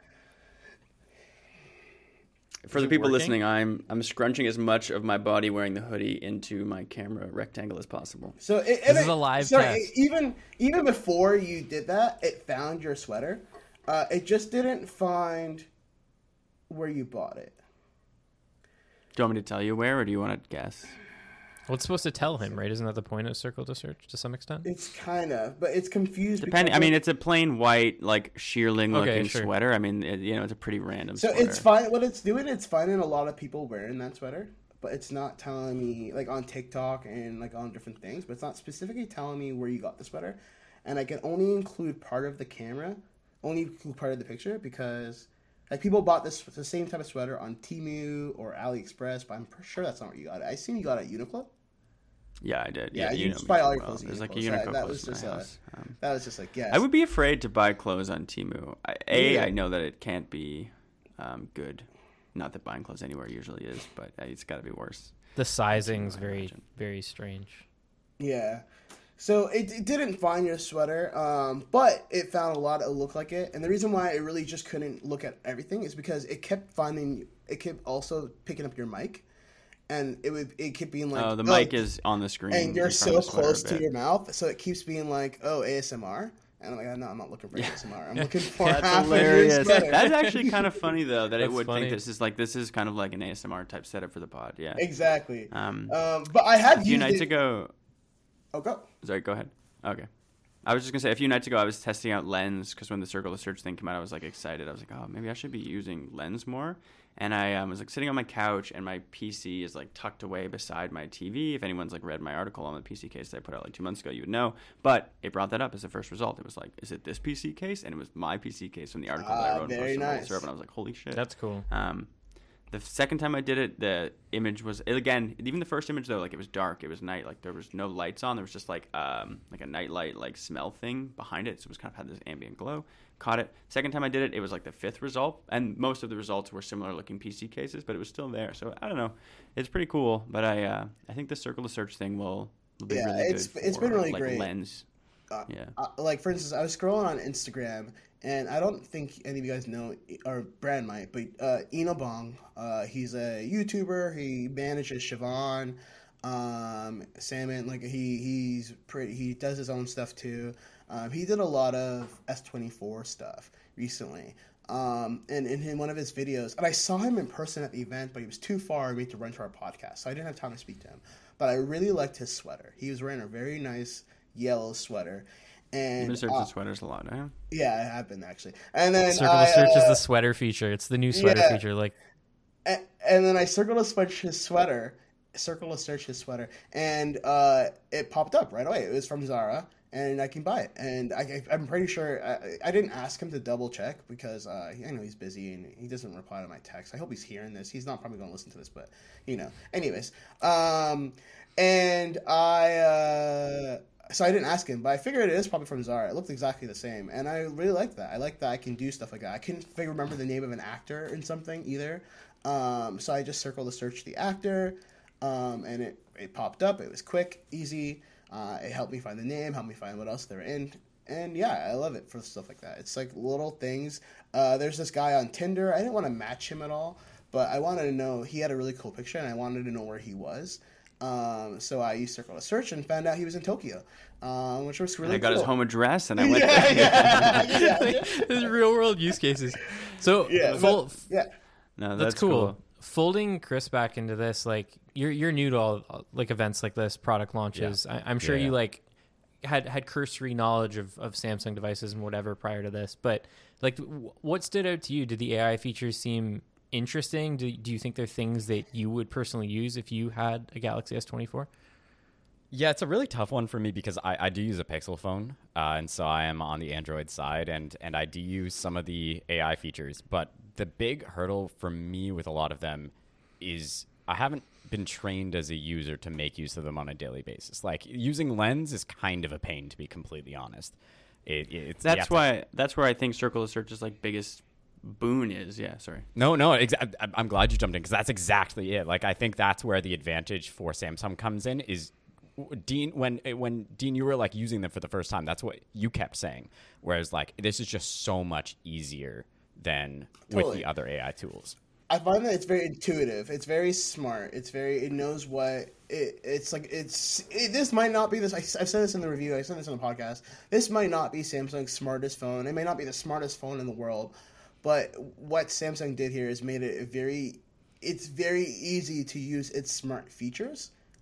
For the people listening, I'm scrunching as much of my body wearing the hoodie into my camera rectangle as possible. So this is a live test. Even before you did that, it found your sweater. It just didn't find where you bought it. Do you want me to tell you where, or do you want to guess? Well, it's supposed to tell him, right? Isn't that the point of circle to search to some extent? It's kind of, but it's confused. Depending, I mean, it's a plain white, like shearling looking sure. sweater. I mean, it's a pretty random. So sweater. it's fine. What it's doing, it's finding a lot of people wearing that sweater, but it's not telling me like on TikTok and like on different things. But it's not specifically telling me where you got the sweater, and I can only include part of the camera, only include part of the picture because like people bought the same type of sweater on Temu or AliExpress, but I'm pretty sure that's not where you got it. I seen you got it at Uniqlo. Yeah, I did. Yeah, you you know just me buy too all your well. clothes. There's like a Uniqlo, Uniqlo so that close was to just my house. that was just like yes. I would be afraid to buy clothes on Temu. Yeah. I know that it can't be good. Not that buying clothes anywhere usually is, but it's got to be worse. The sizing's very, very strange. Yeah. So it didn't find your sweater, but it found a lot that looked like it. And the reason why it really just couldn't look at everything is because it kept also picking up your mic. And it kept being like... Oh, the mic is on the screen. And you're in front so of the sweater close a to bit. your mouth, so it keeps being like, oh, ASMR. And I'm like, no, I'm not looking for ASMR. I'm looking for That's half of your hilarious. sweater. That's actually kind of funny though that it That's would funny. think this is kind of like an ASMR type setup for the pod. Yeah. Exactly. Um, But I have a few used nights it... ago. Oh, go. Sorry, go ahead. Okay. I was just gonna say a few nights ago I was testing out Lens because when the Circle of Search thing came out I was like excited. I was like, oh, maybe I should be using Lens more. And I was like sitting on my couch and my PC is like tucked away beside my TV. If anyone's like read my article on the PC case that I put out like 2 months ago, you would know. But it brought that up as the first result. It was like, is it this PC case? And it was my PC case from the article that I wrote. Very and posted on nice. Syrup, and I was like, holy shit. That's cool. The second time I did it, the image was again. Even the first image though, like it was dark. It was night. Like there was no lights on. There was just like a nightlight like smell thing behind it. So it was kind of had this ambient glow. Caught it. Second time I did it, it was like the fifth result, and most of the results were similar looking PC cases, but it was still there. So I don't know. It's pretty cool, but I think the Circle to Search thing will be really good. It's been really like, great. Lens. Like for instance, I was scrolling on Instagram, and I don't think any of you guys know, or Brand might, but Eno Bong, he's a YouTuber. He manages Siobhan, Salmon. Like he does his own stuff too. He did a lot of S24 stuff recently. And in one of his videos, and I saw him in person at the event, but he was too far away to run to our podcast, so I didn't have time to speak to him. But I really liked his sweater. He was wearing a very nice yellow sweater. And You've been searching sweaters a lot, huh? yeah, I have been actually. And then Circle to Search is the sweater feature. It's the new sweater feature. Like, and then I circled to search his sweater, and it popped up right away. It was from Zara, and I can buy it. And I'm pretty sure I didn't ask him to double check because I know he's busy and he doesn't reply to my text. I hope he's hearing this. He's not probably going to listen to this, but anyways. And so I didn't ask him, but I figured it is probably from Zara. It looked exactly the same, and I really like that. I like that I can do stuff like that. I couldn't remember the name of an actor in something either, so I just circled to search the actor, and it popped up. It was quick, easy. It helped me find the name, helped me find what else they're in, and yeah, I love it for stuff like that. It's like little things. There's this guy on Tinder. I didn't want to match him at all, but I wanted to know. He had a really cool picture, and I wanted to know where he was. So I used Circle to Search and found out he was in Tokyo, which was really And I got cool. his home address and I went there. yeah. There's real world use cases. So No, that's cool. Folding Chris back into this, like you're new to all like events like this, product launches. Yeah. I'm sure Yeah. you like had cursory knowledge of Samsung devices and whatever prior to this, but like what stood out to you? Did the AI features seem interesting? Do you think they're things that you would personally use if you had a Galaxy S24? Yeah, it's a really tough one for me because I do use a Pixel phone, and so I am on the Android side, and I do use some of the AI features. But the big hurdle for me with a lot of them is I haven't been trained as a user to make use of them on a daily basis. Like using Lens is kind of a pain, to be completely honest. That's where I think Circle of Search's like biggest boon is. Yeah, sorry. No, I'm glad you jumped in because that's exactly it. Like I think that's where the advantage for Samsung comes in is Dean, when Dean, you were like using them for the first time, that's what you kept saying. Whereas like this is just so much easier than with the other AI tools. I find that it's very intuitive. It's very smart. It knows what it's like. This might not be this. I've said this in the review. I said this on the podcast. This might not be Samsung's smartest phone. It may not be the smartest phone in the world, but what Samsung did here is made it it's very easy to use its smart features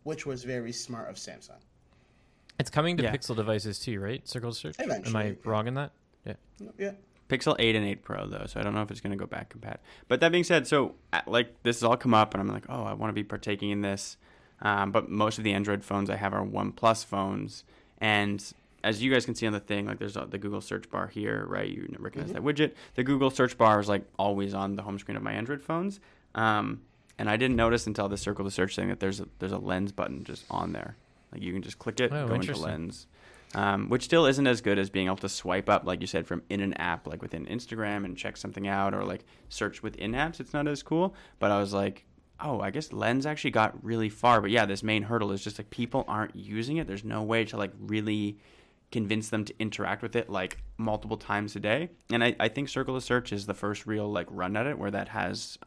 which was very smart of Samsung. It's coming to Yeah. Pixel devices too, right? Circle to Search. Eventually, Am I wrong in that? Yeah. Yeah. Pixel 8 and 8 Pro, though, so I don't know if it's going to go back compat. But that being said, so, like, this has all come up, and I'm like, oh, I want to be partaking in this. But most of the Android phones I have are OnePlus phones. And as you guys can see on the thing, like, there's the Google search bar here, right? You recognize that widget. The Google search bar is, like, always on the home screen of my Android phones. And I didn't notice until the circle to search thing that there's a lens button just on there. Like, you can just click it, go into lens. Which still isn't as good as being able to swipe up, like you said, from in an app, like within Instagram, and check something out, or like search within apps. It's not as cool. But I was like, oh, I guess lens actually got really far. But yeah, this main hurdle is just like people aren't using it. There's no way to like really convince them to interact with it like multiple times a day. And I think Circle to Search is the first real like run at it where that has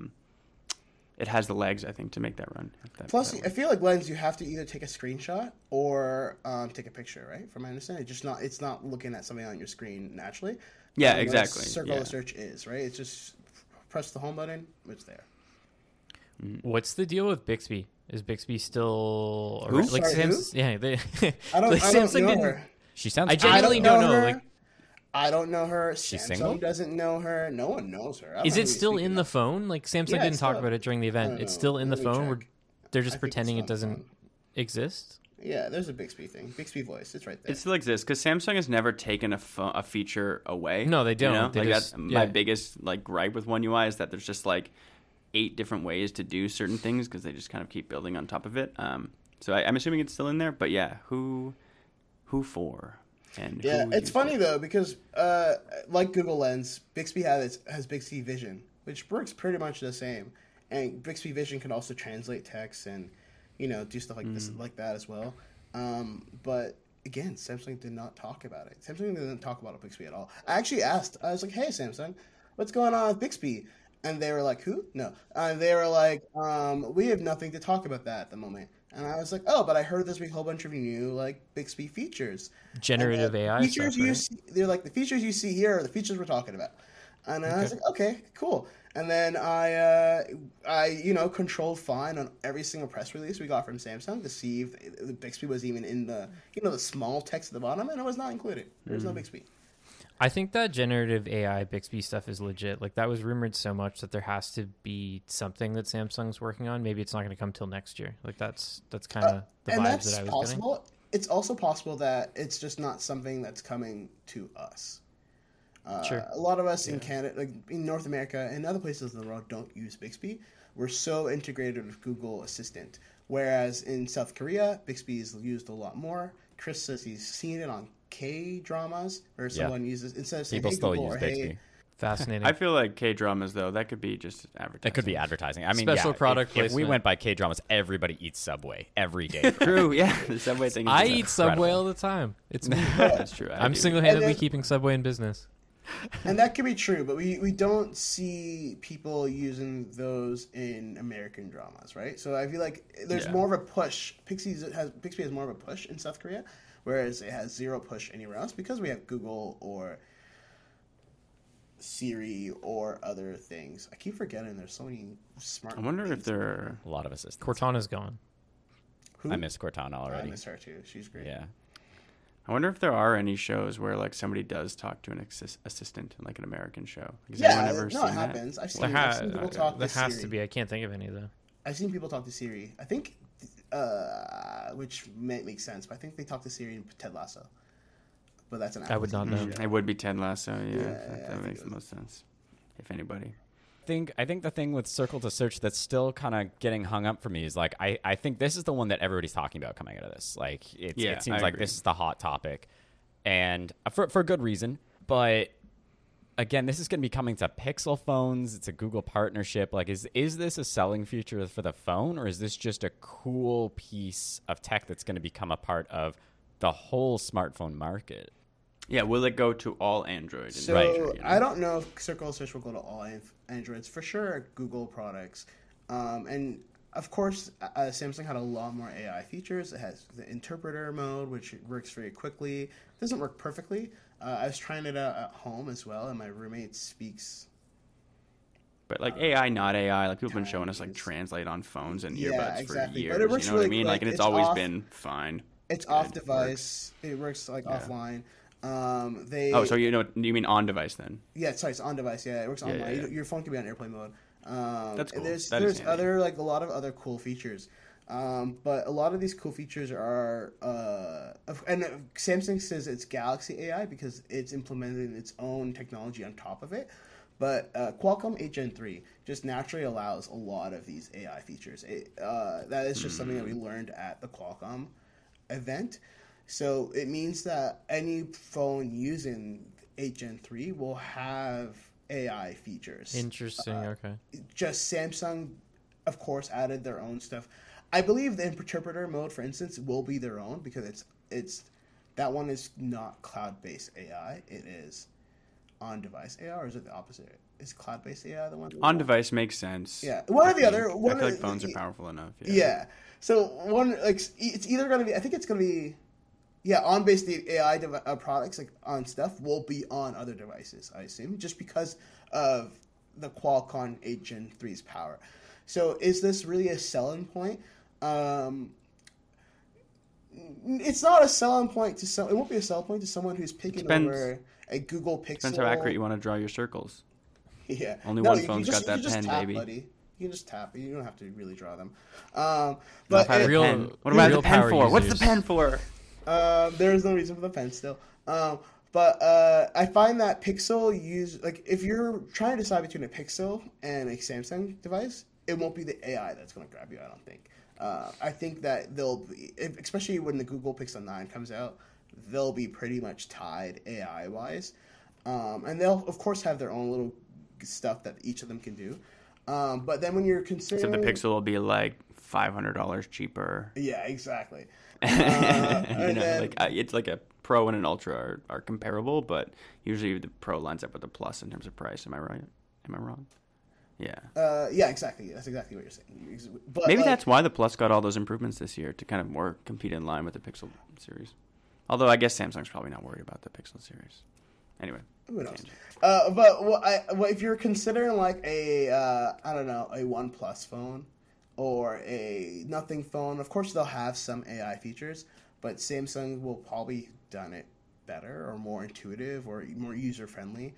it has the legs, I think, to make that run. Plus, I feel like Lens, you have to either take a screenshot or take a picture, right? From my understanding, it's not looking at something on your screen naturally. Yeah, exactly. Circle to Search is, right? It's just press the home button, it's there. What's the deal with Bixby? Is Bixby still Who? like Sorry, who? Yeah, they, I don't know her. She sounds. I genuinely don't know. her. Like, I don't know her. She's Samsung single? doesn't know her. No one knows her. I don't is know it who still you're in speaking the of. phone? Like Samsung Yeah, didn't it's talk still- about it during the event. No, It's still in the let me phone. check. They're I just think it's pretending on it the doesn't phone. exist. Yeah, there's a Bixby thing. Bixby voice. It's right there. It still exists because Samsung has never taken a feature away. No, they don't. You know? They Like just- that's my yeah. biggest like gripe with One UI is that there's just like 8 different ways to do certain things because they just kind of keep building on top of it. So I'm assuming it's still in there, but yeah, who for? And Yeah, who it's used funny it? though because like Google Lens, Bixby has Bixby Vision, which works pretty much the same, and Bixby Vision can also translate text and do stuff like this like that as well. But again, Samsung did not talk about it. Samsung didn't talk about Bixby at all. I actually asked. I was like, "Hey, Samsung, what's going on with Bixby?" And they were like, "Who? No." They were like, "We have nothing to talk about that at the moment." And I was like, "Oh, but I heard there's a whole bunch of new like Bixby features, Generative AI features stuff, you right? see." They're like, "The features you see here are the features we're talking about." And I was like, "Okay, cool." And then I controlled fine on every single press release we got from Samsung to see if the Bixby was even in the the small text at the bottom, and it was not included. There was no Bixby. I think that generative AI Bixby stuff is legit. Like that was rumored so much that there has to be something that Samsung's working on. Maybe it's not going to come till next year. Like that's kind of the And vibes that's that I was possible. It's also possible that it's just not something that's coming to us. Sure. A lot of us in Canada, like in North America and other places in the world, don't use Bixby. We're so integrated with Google Assistant. Whereas in South Korea, Bixby is used a lot more. Chris says he's seen it on K-dramas where someone uses, instead of saying, People "Hey, still Google," use or, Bixby. "Hey," Fascinating. I feel like K-dramas though that could be just advertising. That could be advertising. I mean, Special yeah, product if we placement. went by K-dramas, everybody eats Subway every day. True. Yeah, the Subway thing. Is I just eat Subway all the time. It's me. That's true. I I'm do. single-handedly And then- keeping Subway in business. And that could be true, but we don't see people using those in American dramas, right? So I feel like there's Yeah. more of a push. Bixby has more of a push in South Korea, whereas it has zero push anywhere else because we have Google or Siri or other things. I keep forgetting there's so many smart. I wonder if things. there are. A lot of assistants. Cortana's gone. Who? I miss Cortana I already. miss her too. She's great. Yeah. I wonder if there are any shows where like somebody does talk to an assistant in like an American show. Has Yeah, anyone ever no, seen it that? happens. I've There, seen people talk there to has Siri. to be. I can't think of any though. I've seen people talk to Siri. I think, which may make sense, but I think they talk to Siri in Ted Lasso. But that's an I would not Apple know. TV It would be Ted Lasso. Yeah, Yeah, that, I that think makes it the was- most sense. If anybody. I think the thing with Circle to Search that's still kind of getting hung up for me is like I think this is the one that everybody's talking about coming out of this. Like Yeah, it seems I like agree. this is the hot topic, and for good reason. But again, this is going to be coming to Pixel phones. It's a Google partnership. Like, is this a selling feature for the phone, or is this just a cool piece of tech that's going to become a part of the whole smartphone market? Yeah, will it go to all Android? in So the future, you know? I don't know if Circle Search will go to all Androids. For sure, Google products. And of course, Samsung had a lot more AI features. It has the interpreter mode, which works very quickly. It doesn't work perfectly. I was trying it out at home as well, and my roommate speaks But like AI, not AI, like people have been showing us like translate on phones and earbuds exactly. for But years. it works You know what I really mean? quick. Like, and it's It's always off- been fine. It's Good. off device. It works like offline. They Oh, so you mean on device then? Yeah, sorry, it's on device. Yeah, it works Yeah, online. yeah. Your phone can be on airplane mode. That's cool. And there's That is handy. other like a lot of other cool features. But a lot of these cool features are and Samsung says it's Galaxy AI because it's implementing its own technology on top of it. But Qualcomm 8 Gen 3 just naturally allows a lot of these AI features. That is just something that we learned at the Qualcomm event. So it means that any phone using 8 Gen 3 will have AI features. Interesting. Okay. Just Samsung, of course, added their own stuff. I believe the interpreter mode, for instance, will be their own because it's that one is not cloud-based AI. It is on-device AI, or is it the opposite? Is cloud-based AI the one? On device makes sense. Yeah, one or the other. I feel like phones are powerful enough. Yeah. So one it's either going to be. I think it's going to be. Yeah, on-based AI products like on stuff will be on other devices, I assume, just because of the Qualcomm 8 Gen 3's power. So is this really a selling point? It's not a selling point to some. It won't be a selling point to someone who's picking over a Google Pixel. Depends how accurate you want to draw your circles. Yeah. Only one phone's got that pen, tap, baby. Buddy. You can just tap. You don't have to really draw them. But What real- about real the pen power for? What's the users. pen for? There is no reason for the pen still. But I find that Pixel if you're trying to decide between a Pixel and a Samsung device, it won't be the AI that's going to grab you. I don't think. I think that they'll be, especially when the Google Pixel 9 comes out, they'll be pretty much tied AI wise, and they'll of course have their own little stuff that each of them can do. But then when you're considering, So the Pixel will be like $500 cheaper. yeah, exactly. You And know, then, like it's like a Pro and an Ultra are comparable, but usually the Pro lines up with the Plus in terms of price. Am I right? Am I wrong? Yeah. yeah, exactly. That's exactly what you're saying. But Maybe that's why the Plus got all those improvements this year to kind of more compete in line with the Pixel series. Although I guess Samsung's probably not worried about the Pixel series. Anyway. Who knows? But if you're considering like a I don't know, a OnePlus phone or a nothing phone, of course they'll have some AI features, but Samsung will probably done it better or more intuitive or more user friendly.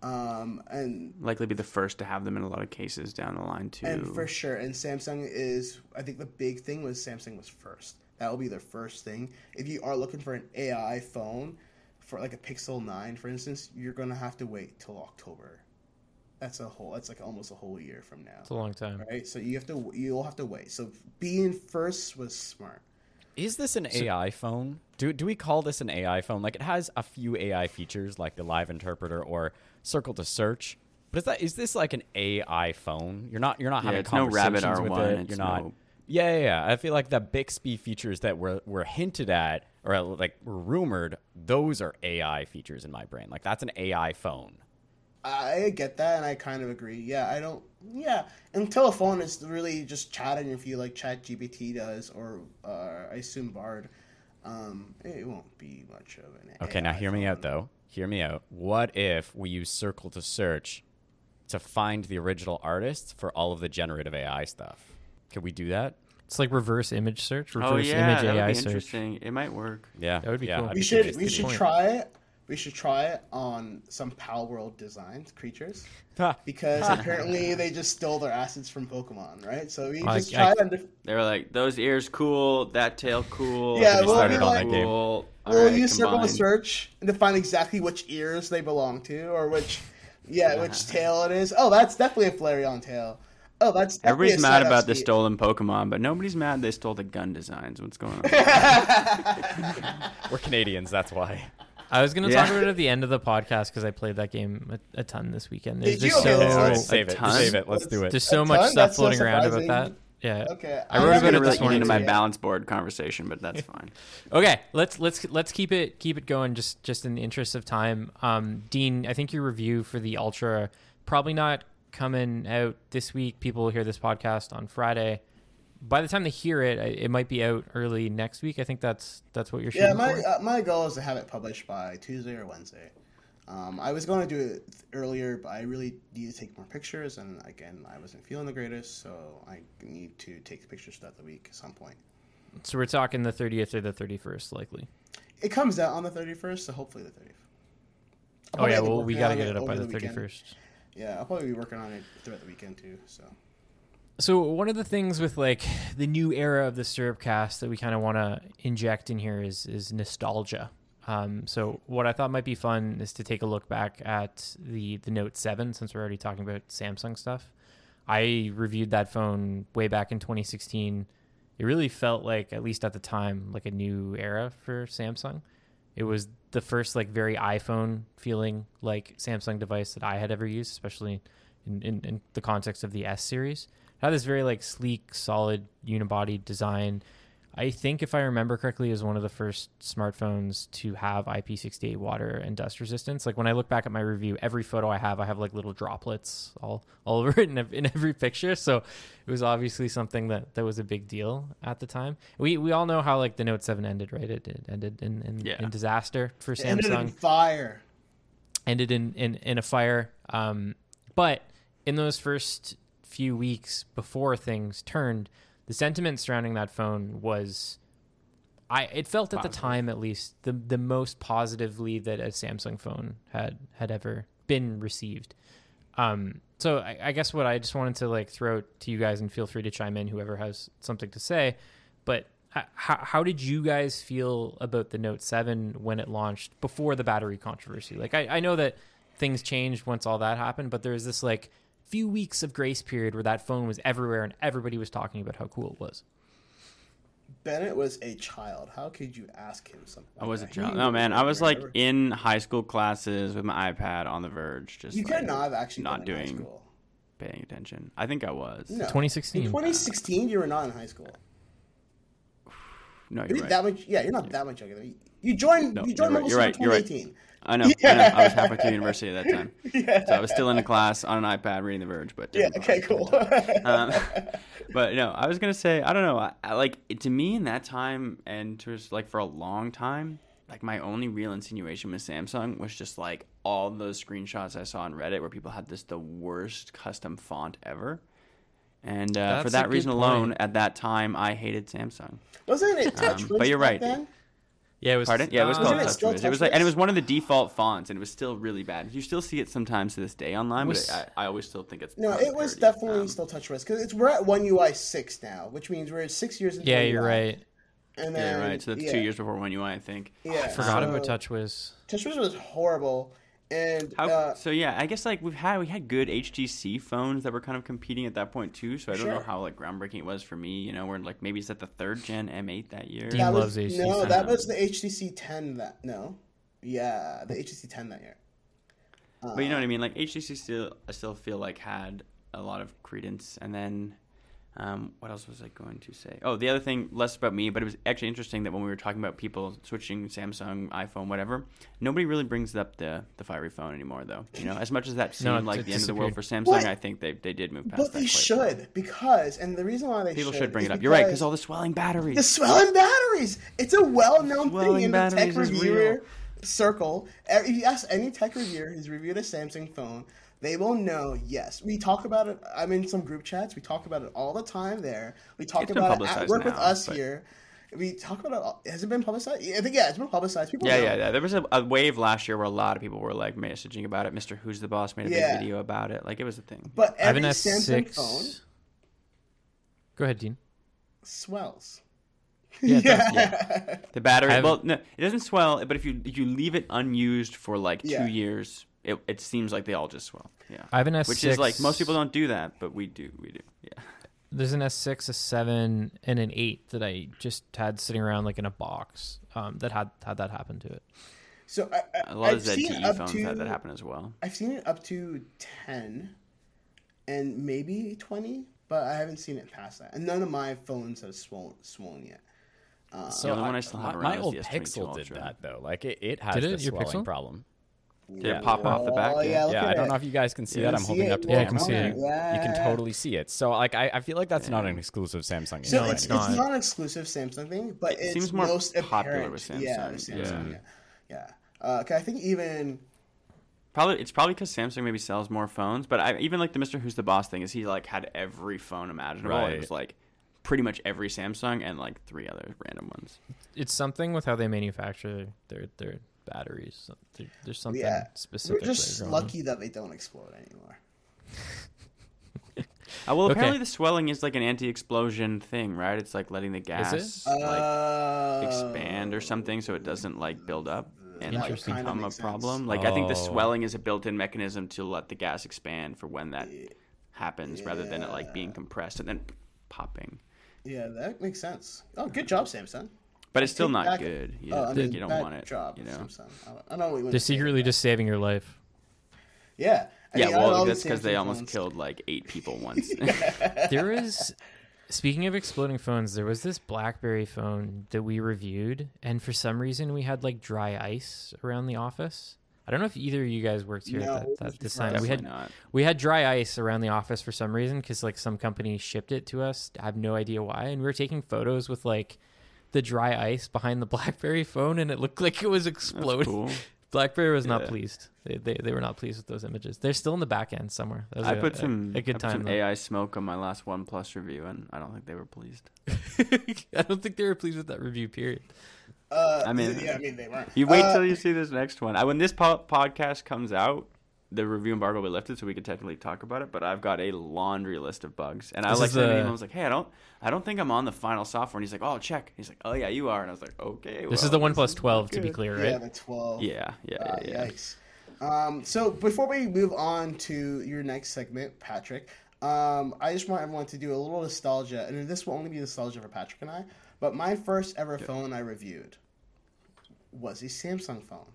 And Likely be the first to have them in a lot of cases down the line too. and for sure, and Samsung is. I think the big thing was Samsung was first. That will be their first thing. If you are looking for an AI phone, for like a Pixel 9, for instance, you're gonna have to wait till October. That's like almost a whole year from now. It's a long time. Right? So you'll have to wait. So being first was smart. Is this an AI phone? Do we call this an AI phone? Like, it has a few AI features like the live interpreter or circle to search. But is this like an AI phone? You're not having it's no Rabbit conversations with R1, it. it's You're not. no- Yeah. I feel like the Bixby features that were hinted at or like were rumored, those are AI features in my brain. Like, that's an AI phone. I get that, and I kind of agree. Yeah, until a phone is really just chatting with you like ChatGPT does, or I assume Bard, it won't be much of an Okay, now hear me out, though. Hear me out. What if we use circle to search to find the original artist for all of the generative AI stuff? Can we do that? It's like reverse image search, reverse Oh yeah, image that would AI be search. interesting. It might work. Yeah, That would be cool. I'd We be should curious to see. try it. We should try it on some Pal World designed creatures because apparently they just stole their assets from Pokemon, right? So we just try it on different. They were like, those ears cool, that tail cool. Yeah, we we'll started be on like, that game. cool. we'll Alright, use circle to combined. search and to find exactly which ears they belong to or which tail it is. Oh, that's definitely a Flareon tail. Oh, that's definitely Everybody's a mad Psyduck about the Speed. stolen Pokemon, but nobody's mad they stole the gun designs. What's going on? We're Canadians, that's why. I was going to Yeah. talk about it at the end of the podcast because I played that game a ton this weekend. There's Did you? just Okay, so let's- All right, let's- save it. ton? Save it. Let's do it. there's so A much ton? stuff That's so floating around about surprising. that. Yeah. Okay, I wrote I'm about gonna it really this eat morning. into my too. balance board conversation, but that's fine. Okay, let's keep it going just in the interest of time. Dean, I think your review for the Ultra probably not coming out this week. People will hear this podcast on Friday. By the time they hear it, it might be out early next week. I think that's what you're shooting Yeah, for. my goal is to have it published by Tuesday or Wednesday. I was going to do it earlier, but I really need to take more pictures, and again, I wasn't feeling the greatest, so I need to take pictures throughout the week at some point. So we're talking the 30th or the 31st, likely. It comes out on the 31st, so hopefully the 30th. Oh yeah, well we got to get it up by the 31st. Weekend. Yeah, I'll probably be working on it throughout the weekend too. So one of the things with like the new era of the Syrupcast that we kind of want to inject in here is nostalgia. So what I thought might be fun is to take a look back at the Note 7, since we're already talking about Samsung stuff. I reviewed that phone way back in 2016. It really felt like, at least at the time, like a new era for Samsung. It was the first like very iPhone feeling like Samsung device that I had ever used, especially in the context of the S series. It had this very like sleek, solid unibody design. I think if I remember correctly, it was one of the first smartphones to have IP68 water and dust resistance. Like when I look back at my review, every photo I have like little droplets all over it in every picture. So it was obviously something that was a big deal at the time. We all know how like the Note 7 ended, right? It ended in disaster for Samsung. Ended in fire. Ended in a fire. But in those first few weeks before things turned, the sentiment surrounding that phone was, it felt at the time at least, the most positively that a Samsung phone had ever been received. So I guess what I just wanted to like throw to you guys, and feel free to chime in, whoever has something to say, but how did you guys feel about the Note 7 when it launched before the battery controversy? Like I know that things changed once all that happened, but there was this like few weeks of grace period where that phone was everywhere and everybody was talking about how cool it was. Bennett was a child. How could you ask him something? I was a child. No, man. I was like in high school classes with my iPad on the verge. Just you like, could not have actually not been in high doing, school. paying attention. I think I was. No. 2016. In 2016, you were not in high school. No, You're you're right. that much. Yeah, you're not that much younger than me. You joined. No, you joined you're right. in You're right. 2018. I know. I was halfway through university at that time. So I was still in a class on an iPad reading The Verge. But Yeah. Okay. Cool. But no, I was gonna say, I don't know. I like to me in that time, and to just like for a long time, like my only real insinuation with Samsung was just like all those screenshots I saw on Reddit where people had the worst custom font ever. And for that reason alone, at that time, I hated Samsung. Wasn't it TouchWiz but you're right. back then? Yeah, it was. Pardon? Yeah, it was called Wasn't it still TouchWiz. It was like, TouchWiz? and it was one of the default fonts, and it was still really bad. You still see it sometimes to this day online, but I always still think it's No, it was definitely still TouchWiz because we're at One UI 6 now, which means we're 6 years into Yeah, One you're UI. right. And Yeah, then, right. So that's 2 years before One UI, I think. Yeah, I forgot about TouchWiz. TouchWiz was horrible, and So yeah, I guess like we had good HTC phones that were kind of competing at that point too. So I don't know how like groundbreaking it was for me. You know, where like maybe it's at the 3rd gen M8 that year. Dean that loves was HTC. that was the HTC 10 the HTC 10 that year. But you know what I mean? Like HTC I still feel like had a lot of credence. And then what else was I going to say? Oh, the other thing, less about me, but it was actually interesting that when we were talking about people switching Samsung, iPhone, whatever, nobody really brings up the Fiery phone anymore, though. You know, as much as that seemed like the end of the world for Samsung, What? I think they did move past But that. they should, because, and the reason why People should bring it up. You're right, because all the swelling batteries. the swelling batteries. It's a well-known thing Swelling in the tech batteries is reviewer circle. If you ask any tech reviewer who's reviewed a Samsung phone, they will know, yes. We talk about it. I'm in some group chats. We talk about it all the time there. We talk It's been about it at publicized work with now, us but- here. We talk about it. Has it been publicized? I think, yeah, it's been publicized. People know. Yeah. There was a wave last year where a lot of people were like messaging about it. Mr. Who's the Boss made a big video about it. Like it was a thing. But I have every an Samsung S6. phone Go ahead, Dean. swells. Yeah, it does. The battery, I have- well, no, it doesn't swell. But if you leave it unused for like Yeah. 2 years, it seems like they all just swell. Yeah, I have an S6. which is like most people don't do that, but we do. Yeah. There's an S6, a 7, and an 8 that I just had sitting around like in a box that had that happen to it. So A lot I've of seen ZTE up phones to, had that happen as well. I've seen it up to 10 and maybe 20, but I haven't seen it past that. And none of my phones have swollen yet. So The only one I still have my around is old the S22 Pixel did Ultra. that though. Like it has Did the it? Your swelling Pixel? problem. Did it pop off the back? Oh, yeah, look Yeah, at I don't it. know if you guys can see You that. can I'm see holding it? up to the Yeah, I can camera. see it. You can Yeah. totally see it. So like I feel like that's not an exclusive Samsung. So No, it's it's not. not an exclusive Samsung thing, but It it's seems more most popular apparent. with Samsung. Yeah, with Samsung. Yeah. Okay, I think even It's probably because Samsung maybe sells more phones. But I even like the Mr. Who's the Boss thing is he like had every phone imaginable. And it was like pretty much every Samsung and like 3 other random ones. It's something with how they manufacture their batteries. There's something specific. We're just lucky that they don't explode anymore. Well, apparently the swelling is like an anti-explosion thing, right? It's like letting the gas like expand or something, so it doesn't like build up and like become a problem. Like I think the swelling is a built-in mechanism to let the gas expand for when that happens, rather than it like being compressed and then popping. Yeah, that makes sense. Oh, good job, Samsung. But it's still not good. You don't want it. Job, you know? Samsung. I don't really They're secretly just saving your life. Yeah. Well, that's because they almost killed like 8 people once. There is, speaking of exploding phones, there was this BlackBerry phone that we reviewed, and for some reason we had like dry ice around the office. I don't know if either of you guys worked here at this time. We had dry ice around the office for some reason because like some company shipped it to us. I have no idea why, and we were taking photos with like the dry ice behind the BlackBerry phone, and it looked like it was exploding. Cool. BlackBerry was not pleased. They were not pleased with those images. They're still in the back end somewhere. That was I put some AI smoke on my last OnePlus review, and I don't think they were pleased. I don't think they were pleased with that review, period. I mean, they weren't. You wait till you see this next one. When this podcast comes out, the review embargo will be lifted, so we could technically talk about it. But I've got a laundry list of bugs, and I sent him. I was like, "Hey, I don't think I'm on the final software." And he's like, "Oh, check." He's like, "Oh yeah, you are." And I was like, "Okay." This is the OnePlus 12, to be clear, right? Yeah, the 12. Yeah. Yikes. So before we move on to your next segment, Patrick, I just want everyone to do a little nostalgia, and this will only be nostalgia for Patrick and I. But my first ever phone I reviewed was a Samsung phone.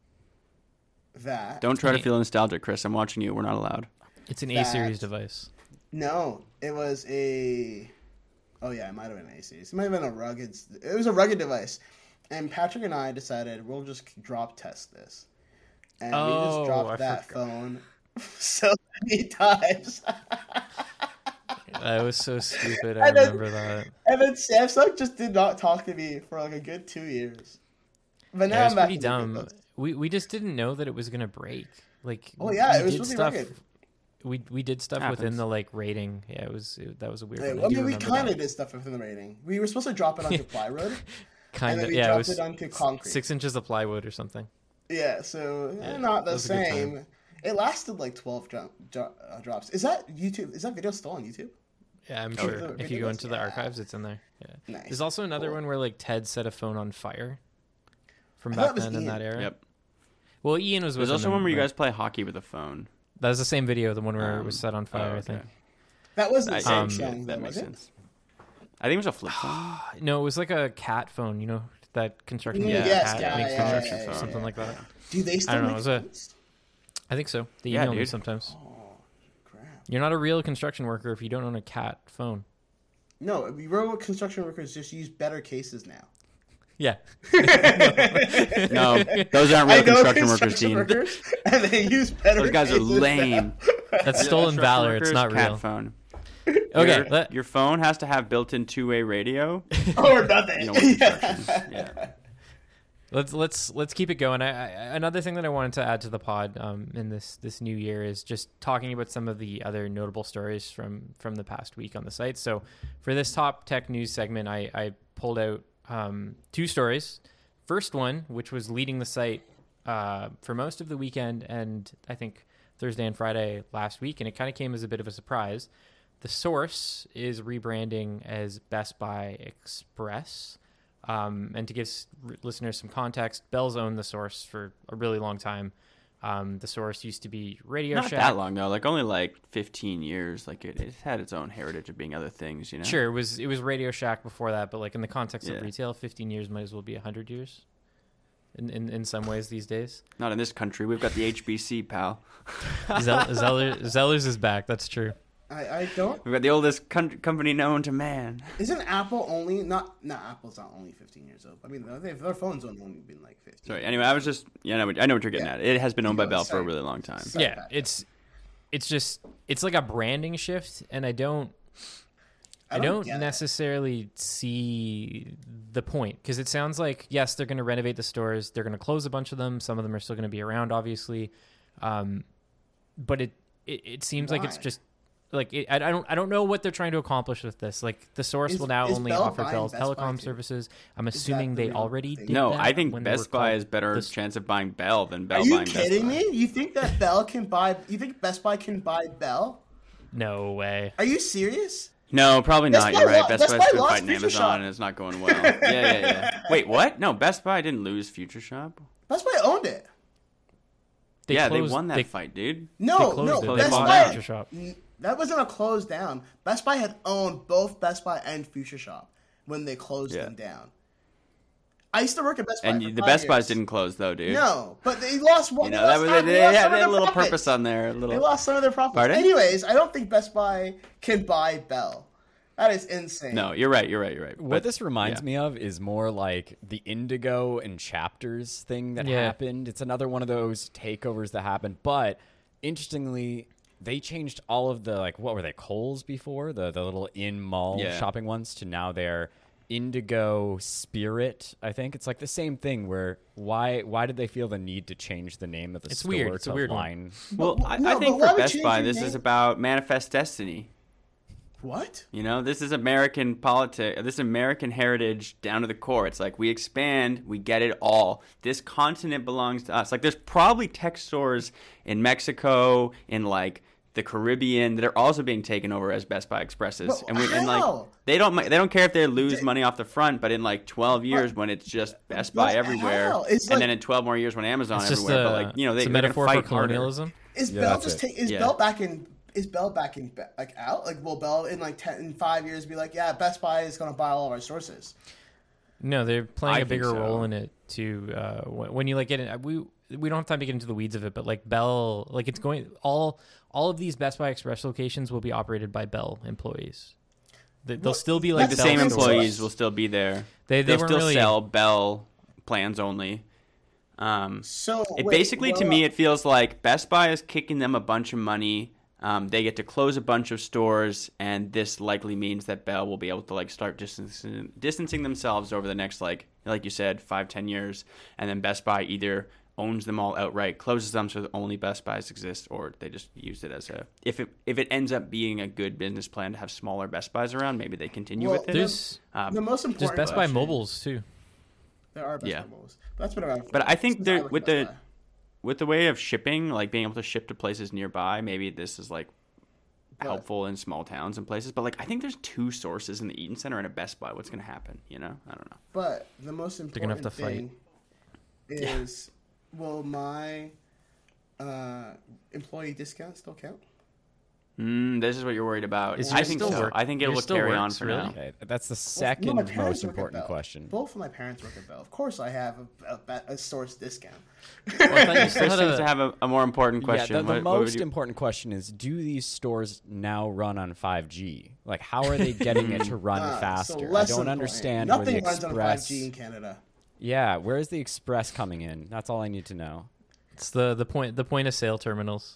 Don't try to feel nostalgic, Chris. I'm watching you. We're not allowed. It's an A-series device. No, it was a... Oh, yeah, it might have been an A-series. It might have been a rugged... It was a rugged device. And Patrick and I decided we'll just drop test this. And we just dropped that phone so many times. That was so stupid. I remember that. And then Samsung just did not talk to me for like a good 2 years. But now I'm back. Pretty dumb. We just didn't know that it was gonna break. Like, it was really rugged. We did stuff within the like rating. Yeah, that was a weird. I mean, we kind of did stuff within the rating. We were supposed to drop it onto plywood. Kind of. We dropped it onto concrete. 6 inches of plywood or something. Yeah, so not the same. It lasted like 12 drops. Is that YouTube? Is that video still on YouTube? Yeah, I'm sure. If you go into the archives, it's in there. Yeah. Nice. There's also another one where like Ted set a phone on fire. From back then in that era. Yep. Well, Ian was with There's also one where you guys play hockey with a phone. That was the same video, the one where it was set on fire, I think. That wasn't the same phone, that makes sense. I think it was a flip phone. No, it was like a cat phone, you know, that construction makes construction phone, something like that. Do they still make phones? I think so. They email me sometimes. Oh, crap. You're not a real construction worker if you don't own a cat phone. No, real construction workers just use better cases now. Yeah. No, those aren't real construction workers, Dean. And they use better. Those guys are lame. That's stolen valor. It's not real. Phone. Okay. Your phone has to have built-in two-way radio. Or nothing. Yeah. Let's keep it going. Another thing that I wanted to add to the pod in this new year is just talking about some of the other notable stories from the past week on the site. So for this top tech news segment, I pulled out 2 stories. First one, which was leading the site for most of the weekend and I think Thursday and Friday last week, and it kind of came as a bit of a surprise. The Source is rebranding as Best Buy Express. And to give listeners some context, Bell's owned The Source for a really long time. The Source used to be Radio Shack. Not that long though, only 15 years. It had its own heritage of being other things, you know. Sure, it was Radio Shack before that, but in the context of retail, 15 years might as well be 100 years. In some ways these days. Not in this country. We've got the HBC, pal. Zellers is back. That's true. I don't. We've got the oldest company known to man. Isn't Apple only Apple's not only 15 years old. I mean, their phones have only been 15. Sorry. Anyway, I was just I know what you're getting at. It has been owned by Bell for a really long time. Yeah, it's like a branding shift, and I don't necessarily see the point, because it sounds like, yes, they're going to renovate the stores. They're going to close a bunch of them. Some of them are still going to be around, obviously. But it seems like it's Why? just like I don't know what they're trying to accomplish with this. Like the Source will now is only Bell offer buying Bell's Best Buy telecom too? services. I'm that assuming the they real already thing? did No, that I think when they Best were Buy called has better this- chance of buying Bell than Bell Are you buying Best kidding Buy. me? You think that Bell can buy? You think Best Buy can buy Bell? No way. Are you serious? No, probably Best not. Buy You're right. lo- Best Best Buy's Buy been lost fighting Future Amazon Shop. and it's not going well. Yeah. Wait, what? No, Best Buy didn't lose Future Shop. Best Buy owned it. They They closed- won that they- fight, dude. No, closed no. it. They Best bought Buy. Future Shop. That wasn't a close down. Best Buy had owned both Best Buy and Future Shop when they closed them down. I used to work at Best Buy. And for the 5 Best Buys years. didn't close though, dude. No, but they lost one. You know, they lost they some had of a their little profits. purpose on there. A little. They lost some of their profits. Pardon? Anyways, I don't think Best Buy can buy Bell. That is insane. No, you're right. What But, this reminds yeah. me of is more like the Indigo and Chapters thing that Yeah. happened. It's another one of those takeovers that happened. But interestingly, they changed all of the, like, what were they, Kohl's before? The little in-mall Yeah. shopping ones to now they're Indigo Spirit, I think. It's like the same thing where why did they feel the need to change the name of the It's store weird. It's to a weird one. line? Well, I no, think but why for would Best change Buy, your this name? is about manifest destiny. What? You know, this is American politics. This is American heritage down to the core. It's like we expand, we get it all. This continent belongs to us. Like there's probably tech stores in Mexico, in like the Caribbean that are also being taken over as Best Buy Expresses. But And how? like they don't care if they lose money off the front, but in like 12 years when it's just Best Buy but everywhere, how? It's and like- then in 12 more years when Amazon It's just everywhere, a, but like you know it's a they're gonna metaphor for fight harder. colonialism. Is Yeah, Bell that's just it. is Yeah. Bell back in? Is Bell back in? Like out? Like will Bell in like 5 years be like, yeah, Best Buy is going to buy all of our sources? No, they're playing I a think bigger so. role in it too. When you like get in, we don't have time to get into the weeds of it, but like Bell, like it's going all of these Best Buy Express locations will be operated by Bell employees. They'll still be like The Bell same stores. employees will still be there. They They'll weren't still really- sell Bell plans only. So It wait, basically, to well, me, it feels like Best Buy is kicking them a bunch of money. They get to close a bunch of stores, and this likely means that Bell will be able to like start distancing themselves over the next like you said, 5-10 years, and then Best Buy either owns them all outright, closes them so that only Best Buys exist, or they just use it as a if it ends up being a good business plan to have smaller Best Buys around, maybe they continue Well, with it. There's the most important. there's Best Buy question- mobiles too. There are Best Yeah. Buy mobiles. That's been around. But I think since there- worked with at Best the- Buy. With the way of shipping, like being able to ship to places nearby, maybe this is like helpful in small towns and places. But like, I think there's 2 sources in the Eaton Center and a Best Buy. What's going to happen? You know, I don't know. But the most gonna important have to fight. thing is, will my employee discount still count? This is what you're worried about. Is I yours think still so. work- I think it yours will still carry on works, for really? now. Okay, that's the No, second my parents most work at important Bell. question. Both of my parents work at Bell. Of course, I have a source discount. Well, I thought you still Chris had seems to have a more important question. Yeah, the What would most you- important question is: do these stores now run on 5G? Like, how are they getting it to run So faster? I less don't important. understand Nothing where the runs on Express. 5G in Canada. Yeah, where is the Express coming in? That's all I need to know. It's the point of sale terminals.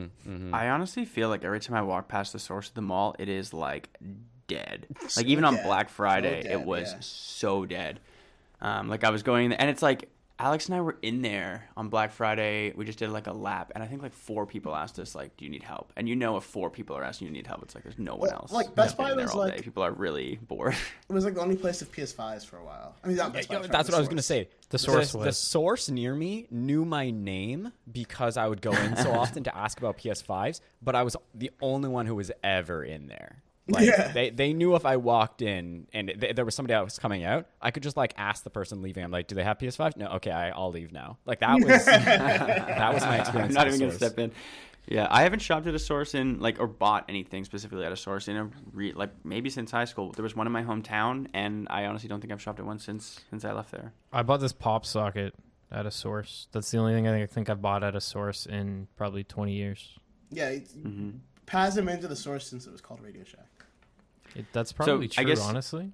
I honestly feel like every time I walk past the source of the mall, it is like dead. So Like even on dead. Black Friday, So it dead, was yeah. so dead. Like I was going, and it's like Alex and I were in there on Black Friday. We just did like a lap, and I think like 4 people asked us like, "Do you need help?" And you know, if 4 people are asking you to need help, it's like there's no one Well, else. like, Best been Buy in there was, all like- day. People are really bored. It was like the only place of PS5s for a while. I mean, not Best Buy, sorry, That's the what I was going to Source. say. The Source the was. source near me knew my name because I would go in so often to ask about PS5s, but I was the only one who was ever in there. Like, Yeah. they knew if I walked in and there was somebody else coming out, I could just like ask the person leaving. I'm like, "Do they have PS5?" No, okay, I'll leave now. Like that was that was my I'm experience. not at even the gonna Source. step in. Yeah, I haven't shopped at a source in like or bought anything specifically at a source in like maybe since high school. There was one in my hometown, and I honestly don't think I've shopped at one since I left there. I bought this pop socket at a source. That's the only thing I think I've bought at a source in probably 20 years. Yeah, Paz them into the Source since it was called Radio Shack. That's probably I true, guess- honestly.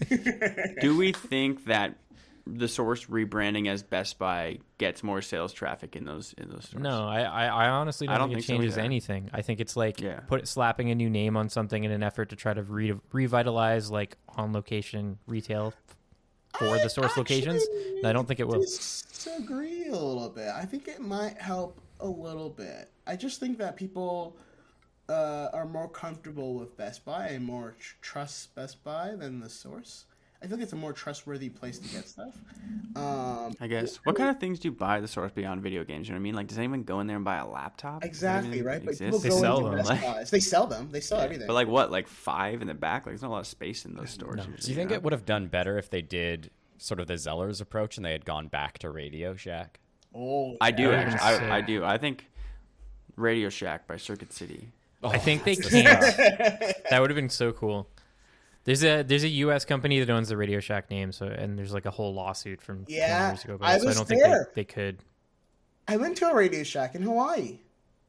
Do we think that the source rebranding as Best Buy gets more sales traffic in those stores? No, I honestly don't, I don't think it think so changes either. anything. I think it's like Yeah. slapping a new name on something in an effort to try to revitalize like on location retail for the source locations. And I don't think it will. Disagree a little bit. I think it might help a little bit. I just think that people are more comfortable with Best Buy and more trust Best Buy than the source. I think it's a more trustworthy place to get stuff. I guess. What kind of things do you buy at the source beyond video games? You know what I mean? Like, does anyone go in there and buy a laptop? Exactly, right? But Exists? people They go sell into them. Best Buys. They sell them. They sell everything. But like what? Like 5 in the back? Like, there's not a lot of space in those stores. Do usually, you think know? it would have done better if they did sort of the Zellers approach and they had gone back to Radio Shack? Oh, I do Yeah, actually. sick. I do. I think Radio Shack by Circuit City. I think they that's can't. That would have been so cool. There's a U.S. company that owns the Radio Shack name, and there's like a whole lawsuit from 20 Yeah, years ago. I So I was don't there. think they could. I went to a Radio Shack in Hawaii.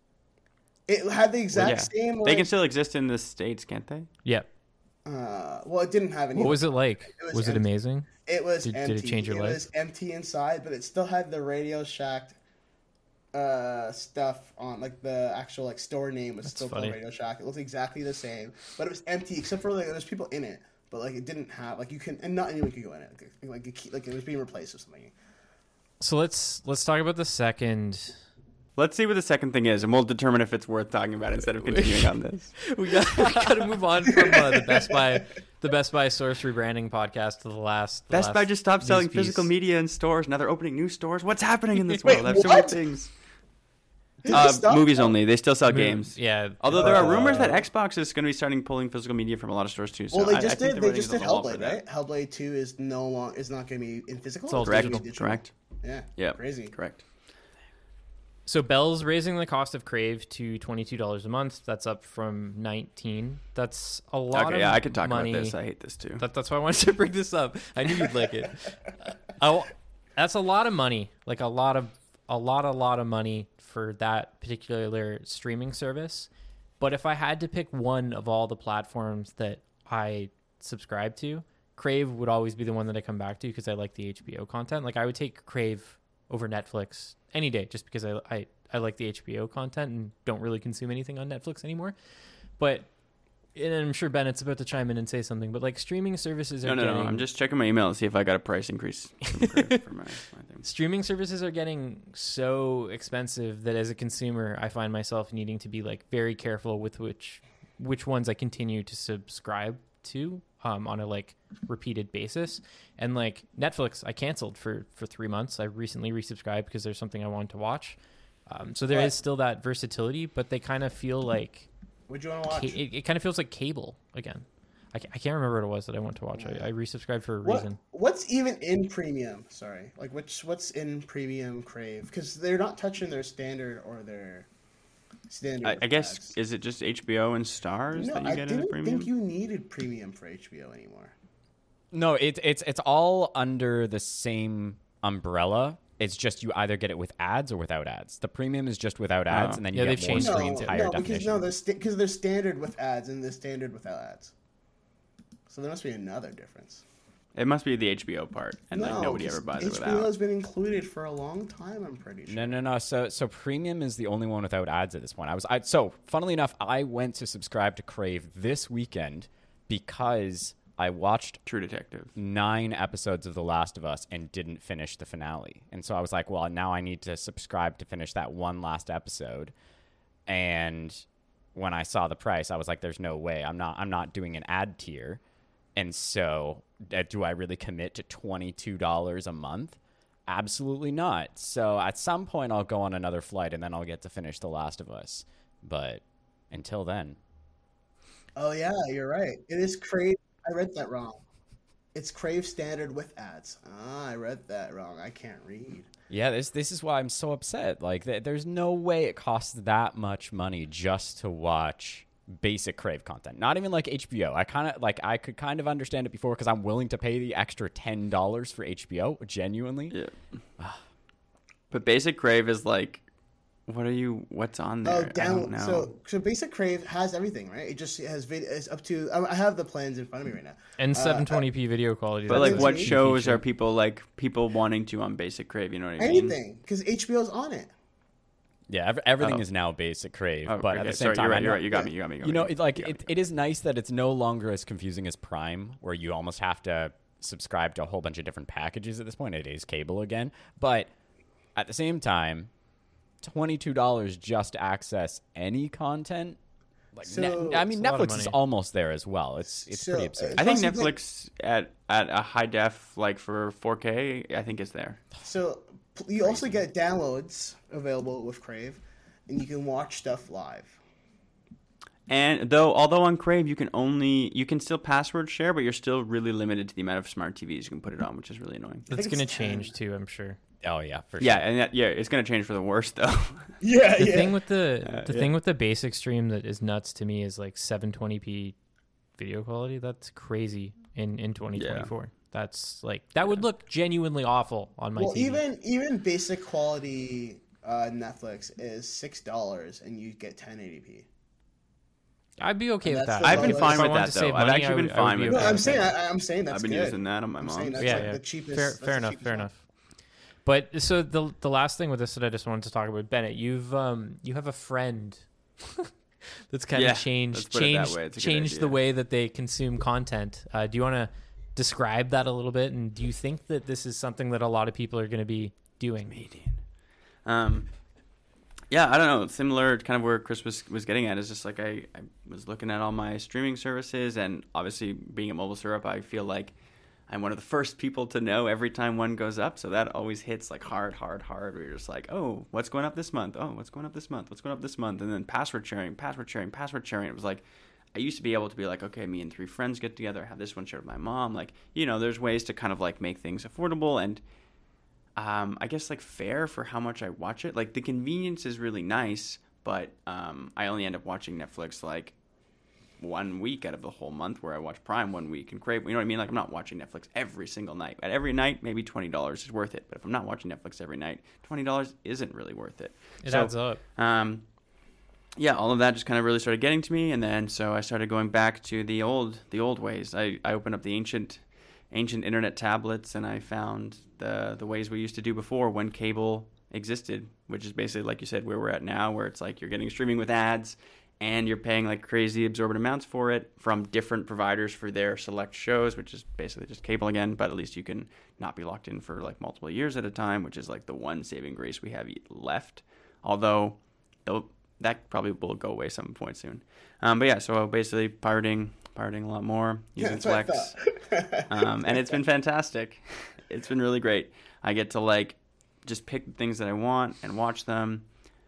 It had the exact same. They Like, can still exist in the States, can't they? Yeah. well, it didn't have any. What was it like? It was Was it empty. amazing? It was Did empty. it change your life? It was empty inside, but it still had the Radio Shack stuff on, like the actual like store name was still funny. called Radio Shack. It looked exactly the same, but it was empty except for like there's people in it, but like it didn't have like you can and not anyone could go in it. Like it was being replaced with something. So let's talk about the second. Let's see what the second thing is, and we'll determine if it's worth talking about instead of continuing on this. We got to move on from the Best Buy source rebranding podcast to the last. Best Buy just stopped selling news piece. physical media in stores. Now they're opening new stores. What's happening in this Wait, world? I have so many what? things. Did they stop? Movies only. They still sell games. Yeah. Although there are rumors that Xbox is going to be starting pulling physical media from a lot of stores too. So Well, they I just think did. they're They just did running against the wall for Hellblade, that. right? Hellblade 2 is not going to be in physical. It's all gonna be digital. digital. Correct. Yeah. Yeah. Crazy. Correct. So Bell's raising the cost of Crave to $22 a month. That's up from $19. That's a lot of Okay, yeah, I could talk money. about this. I hate this too. That's why I wanted to bring this up. I knew you'd like it. That's a lot of money. Like a lot of money for that particular streaming service. But if I had to pick one of all the platforms that I subscribe to, Crave would always be the one that I come back to because I like the HBO content. Like I would take Crave over Netflix any day just because I like the HBO content and don't really consume anything on Netflix anymore. But and I'm sure Bennett's about to chime in and say something, but like streaming services are No. I'm just checking my email to see if I got a price increase from Crave for my thing. streaming services are getting so expensive that as a consumer, I find myself needing to be like very careful with which ones I continue to subscribe to on a like repeated basis. And like Netflix, I canceled for 3 months. I recently resubscribed because there's something I wanted to watch. So there is still that versatility, but they kind of feel like Would you want to watch? it kind of feels like cable again. I can't remember what it was that I want to watch. I resubscribed for a reason. What's even in premium? Sorry, like what's in premium Crave? Because they're not touching their standard or their standard. I guess ads. is it just HBO and Stars No, that you I get in the didn't premium? think you needed premium for HBO anymore. No, it's all under the same umbrella. It's just you either get it with ads or without ads. The premium is just without ads, and then you Yeah, get they've more changed screens, higher no, definition. because they're standard with ads and they're standard without ads. So there must be another difference. It must be the HBO part, and like nobody 'cause ever buys it HBO without. has been included for a long time. I'm pretty sure. No. So premium is the only one without ads at this point. So funnily enough, I went to subscribe to Crave this weekend because I watched True Detective. 9 episodes of The Last of Us and didn't finish the finale. And so I was like, well, now I need to subscribe to finish that one last episode. And when I saw the price, I was like, there's no way. I'm not doing an ad tier. And so do I really commit to $22 a month? Absolutely not. So at some point I'll go on another flight and then I'll get to finish The Last of Us. But until then. Oh yeah, you're right. It is Crave. I read that wrong. It's Crave standard with ads. I read that wrong. I can't read. Yeah, this is why I'm so upset. Like, there's no way it costs that much money just to watch basic Crave content. Not even like HBO. I could kind of understand it before because I'm willing to pay the extra $10 for HBO. Genuinely. Yeah. But basic Crave is like, what's on there? Oh, I don't down. know. So basic Crave has everything, right? It just has video. It's up to. I have the plans in front of me right now. And 720p video quality. But like, That's what an shows feature. are people wanting to on basic Crave? You know what I mean? Anything, because HBO's on it. Yeah, everything Oh. is now basic Crave. Oh, but at okay. the same Sorry, time, you're right. You got me. You know, it is nice that it's no longer as confusing as Prime, where you almost have to subscribe to a whole bunch of different packages at this point. It is cable again. But at the same time, $22 just to access any content. Like, So- I mean, It's a lot of Netflix is money. almost there as well. It's So, pretty absurd. I think Plus, you Netflix at a high def, like for 4K, I think is there. So you also get downloads available with Crave, and you can watch stuff live. And although on Crave you can still password share, but you're still really limited to the amount of smart TVs you can put it on, which is really annoying. That's think going to it's 10. change too, I'm sure. Oh yeah, for Yeah, sure. and it's going to change for the worse though. Yeah, The thing with the yeah. thing with the basic stream that is nuts to me is like 720p video quality. That's crazy in 2024. That's like that would look genuinely awful on my well, TV. even basic quality Netflix is $6, and you get 1080p. I'd be okay And with that's that. the I've been If fine I with wanted that to save though. I've money, actually been I would fine be with No, okay that. I'm saying that's I've been good. using that on my I'm saying mom's. that's Yeah, like yeah. the cheapest. Fair, that's fair the enough. cheapest Fair one. enough. But so the last thing with this that I just wanted to talk about, Bennett, you have a friend that's kind Yeah, of changed let's put it that way. It's a good changed the idea. way that they consume content. Do you want to describe that a little bit? And do you think that this is something that a lot of people are going to be doing? Yeah, I don't know. Similar to kind of where Chris was getting at is just like I was looking at all my streaming services, and obviously being at Mobile Syrup, I feel like I'm one of the first people to know every time one goes up. So that always hits like hard. Where you're just like, oh, what's going up this month? Oh, what's going up this month? What's going up this month? And then password sharing. It was like, I used to be able to be like, okay, me and 3 friends get together, have this one shared with my mom. Like, there's ways to kind of like make things affordable and I guess like fair for how much I watch it. Like the convenience is really nice, but I only end up watching Netflix like 1 week out of the whole month, where I watch Prime 1 week and Crave. You know what I mean? Like I'm not watching Netflix every single night. At every night, maybe $20 is worth it. But if I'm not watching Netflix every night, $20 isn't really worth it. It adds up. Yeah, all of that just kind of really started getting to me, and then so I started going back to the old ways. I opened up the ancient internet tablets, and I found the ways we used to do before when cable existed, which is basically like you said where we're at now, where it's like you're getting streaming with ads and you're paying like crazy exorbitant amounts for it from different providers for their select shows, which is basically just cable again, but at least you can not be locked in for like multiple years at a time, which is like the one saving grace we have left, although that probably will go away some point soon. But yeah, so basically pirating a lot more, using Flex. And it's been fantastic. It's been really great. I get to like just pick the things that I want and watch them.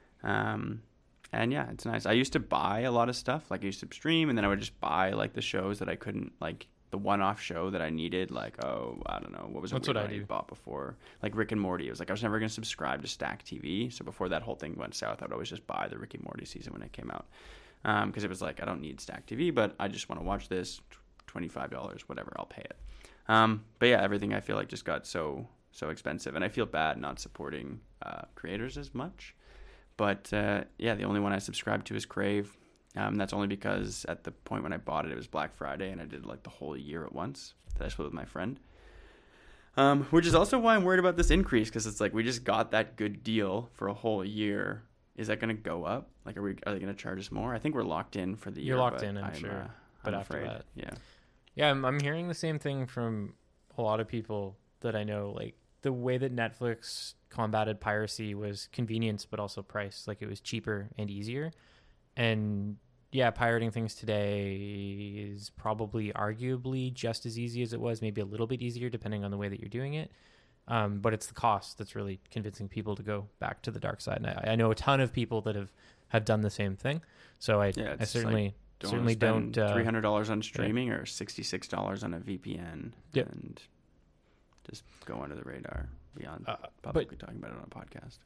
And yeah, it's nice. I used to buy a lot of stuff. Like I used to stream, and then I would just buy like the shows that I couldn't, like the one-off show that I needed. Like, oh, I don't know, what was it? That's what I do. Bought before, like Rick and Morty. It was like I was never going to subscribe to Stack TV. So before that whole thing went south, I would always just buy the Rick and Morty season when it came out, because it was like I don't need Stack TV, but I just want to watch this. $25, whatever, I'll pay it. But yeah, everything I feel like just got so expensive, and I feel bad not supporting creators as much. But yeah, the only one I subscribe to is Crave. That's only because at the point when I bought it, it was Black Friday, and I did like the whole year at once that I split with my friend. Which is also why I'm worried about this increase, because it's like we just got that good deal for a whole year. Is that going to go up? Like, are they going to charge us more? I think we're locked in for the year. You're locked in, I'm sure. But I'm after afraid. that, yeah. I'm hearing the same thing from a lot of people that I know. Like the way that Netflix combated piracy was convenience, but also price. Like it was cheaper and easier. And yeah, pirating things today is probably arguably just as easy as it was, maybe a little bit easier depending on the way that you're doing it. But it's the cost that's really convincing people to go back to the dark side. And I know a ton of people that have done the same thing. So I certainly don't $300 on streaming or $66 on a VPN, and just go under the radar beyond publicly talking about it on a podcast.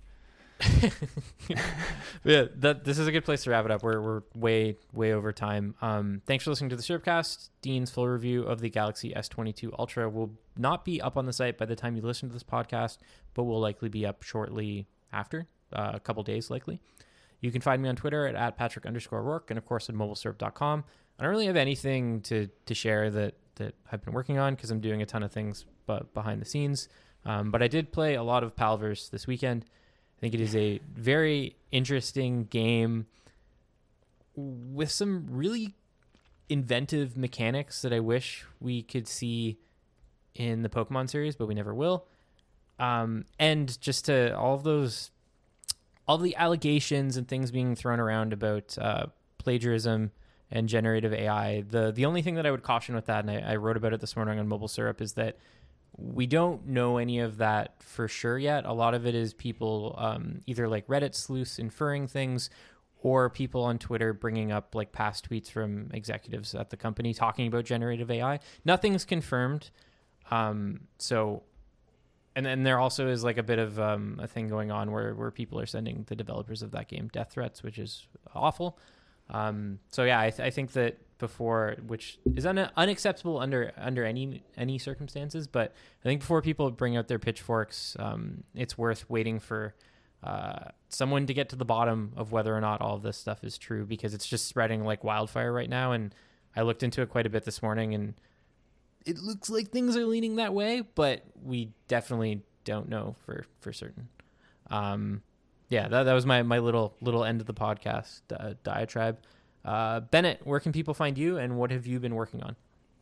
Yeah, this is a good place to wrap it up. We're way over time. Thanks for listening to the Syrupcast. Dean's full review of the Galaxy S22 Ultra will not be up on the site by the time you listen to this podcast, but will likely be up shortly after, a couple days likely. You can find me on Twitter at Patrick_Rourke, and of course at mobilesyrup.com. I don't really have anything to share that I've been working on, because I'm doing a ton of things behind the scenes. But I did play a lot of Palverse this weekend. I think it is a very interesting game with some really inventive mechanics that I wish we could see in the Pokemon series, but we never will. And just to all of those all the allegations and things being thrown around about plagiarism and generative AI, the only thing that I would caution with that, and I wrote about it this morning on Mobile Syrup, is that we don't know any of that for sure yet. A lot of it is people either like Reddit sleuths inferring things, or people on Twitter bringing up like past tweets from executives at the company talking about generative AI. Nothing's confirmed. So, and then there also is like a bit of a thing going on where people are sending the developers of that game death threats, which is awful. So yeah, I think that before, which is unacceptable under any circumstances, but I think before people bring out their pitchforks, it's worth waiting for someone to get to the bottom of whether or not all of this stuff is true, because it's just spreading like wildfire right now. And I looked into it quite a bit this morning, and it looks like things are leaning that way, but we definitely don't know for certain. Yeah, that was my little end of the podcast diatribe. Bennett, where can people find you, and what have you been working on?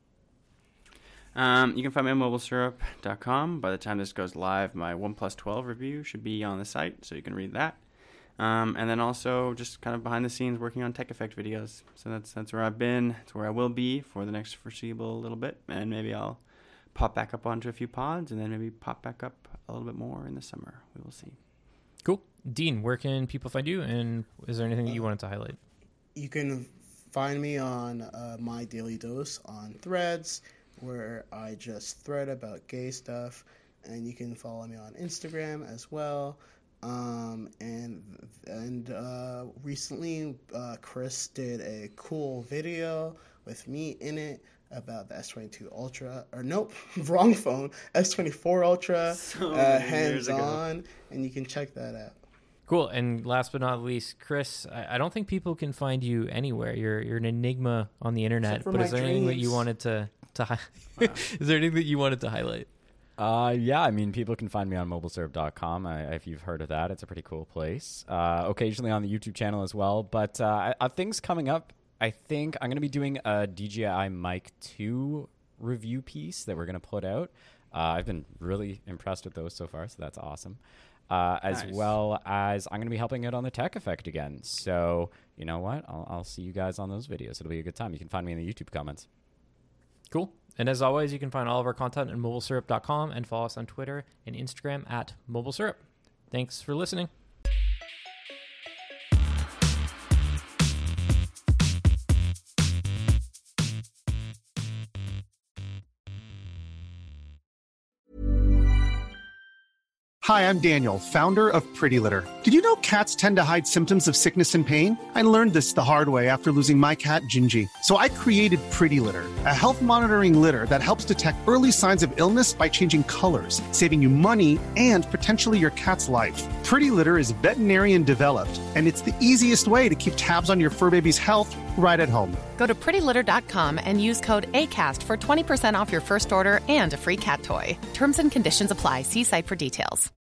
You can find me on mobilesyrup.com. By the time this goes live, my OnePlus 12 review should be on the site, so you can read that. And then also just kind of behind the scenes working on Tech Effect videos. So that's where I've been. It's where I will be for the next foreseeable little bit. And maybe I'll pop back up onto a few pods, and then maybe pop back up a little bit more in the summer. We will see. Cool. Dean, where can people find you, and is there anything that you wanted to highlight? You can find me on My Daily Dose on Threads, where I just thread about gay stuff, and you can follow me on Instagram as well. And recently, Chris did a cool video with me in it about the S22 Ultra, or nope, wrong phone, S24 Ultra, hands-on, and you can check that out. Cool. And last but not least, Chris, I don't think people can find you anywhere. You're an enigma on the internet. But is there anything that you wanted to is there anything that you wanted to highlight? Yeah, I mean, people can find me on mobilesyrup.com. If you've heard of that, it's a pretty cool place. Occasionally on the YouTube channel as well. But things coming up, I think I'm going to be doing a DJI Mic 2 review piece that we're going to put out. I've been really impressed with those so far, so that's awesome. As nice. Well as I'm going to be helping out on the Tech Effect again. So, you know what? I'll see you guys on those videos. It'll be a good time. You can find me in the YouTube comments. Cool. And as always, you can find all of our content at mobilesyrup.com and follow us on Twitter and Instagram at mobilesyrup. Thanks for listening. Hi, I'm Daniel, founder of Pretty Litter. Did you know cats tend to hide symptoms of sickness and pain? I learned this the hard way after losing my cat, Gingy. So I created Pretty Litter, a health monitoring litter that helps detect early signs of illness by changing colors, saving you money and potentially your cat's life. Pretty Litter is veterinarian developed, and it's the easiest way to keep tabs on your fur baby's health right at home. Go to prettylitter.com and use code ACAST for 20% off your first order and a free cat toy. Terms and conditions apply. See site for details.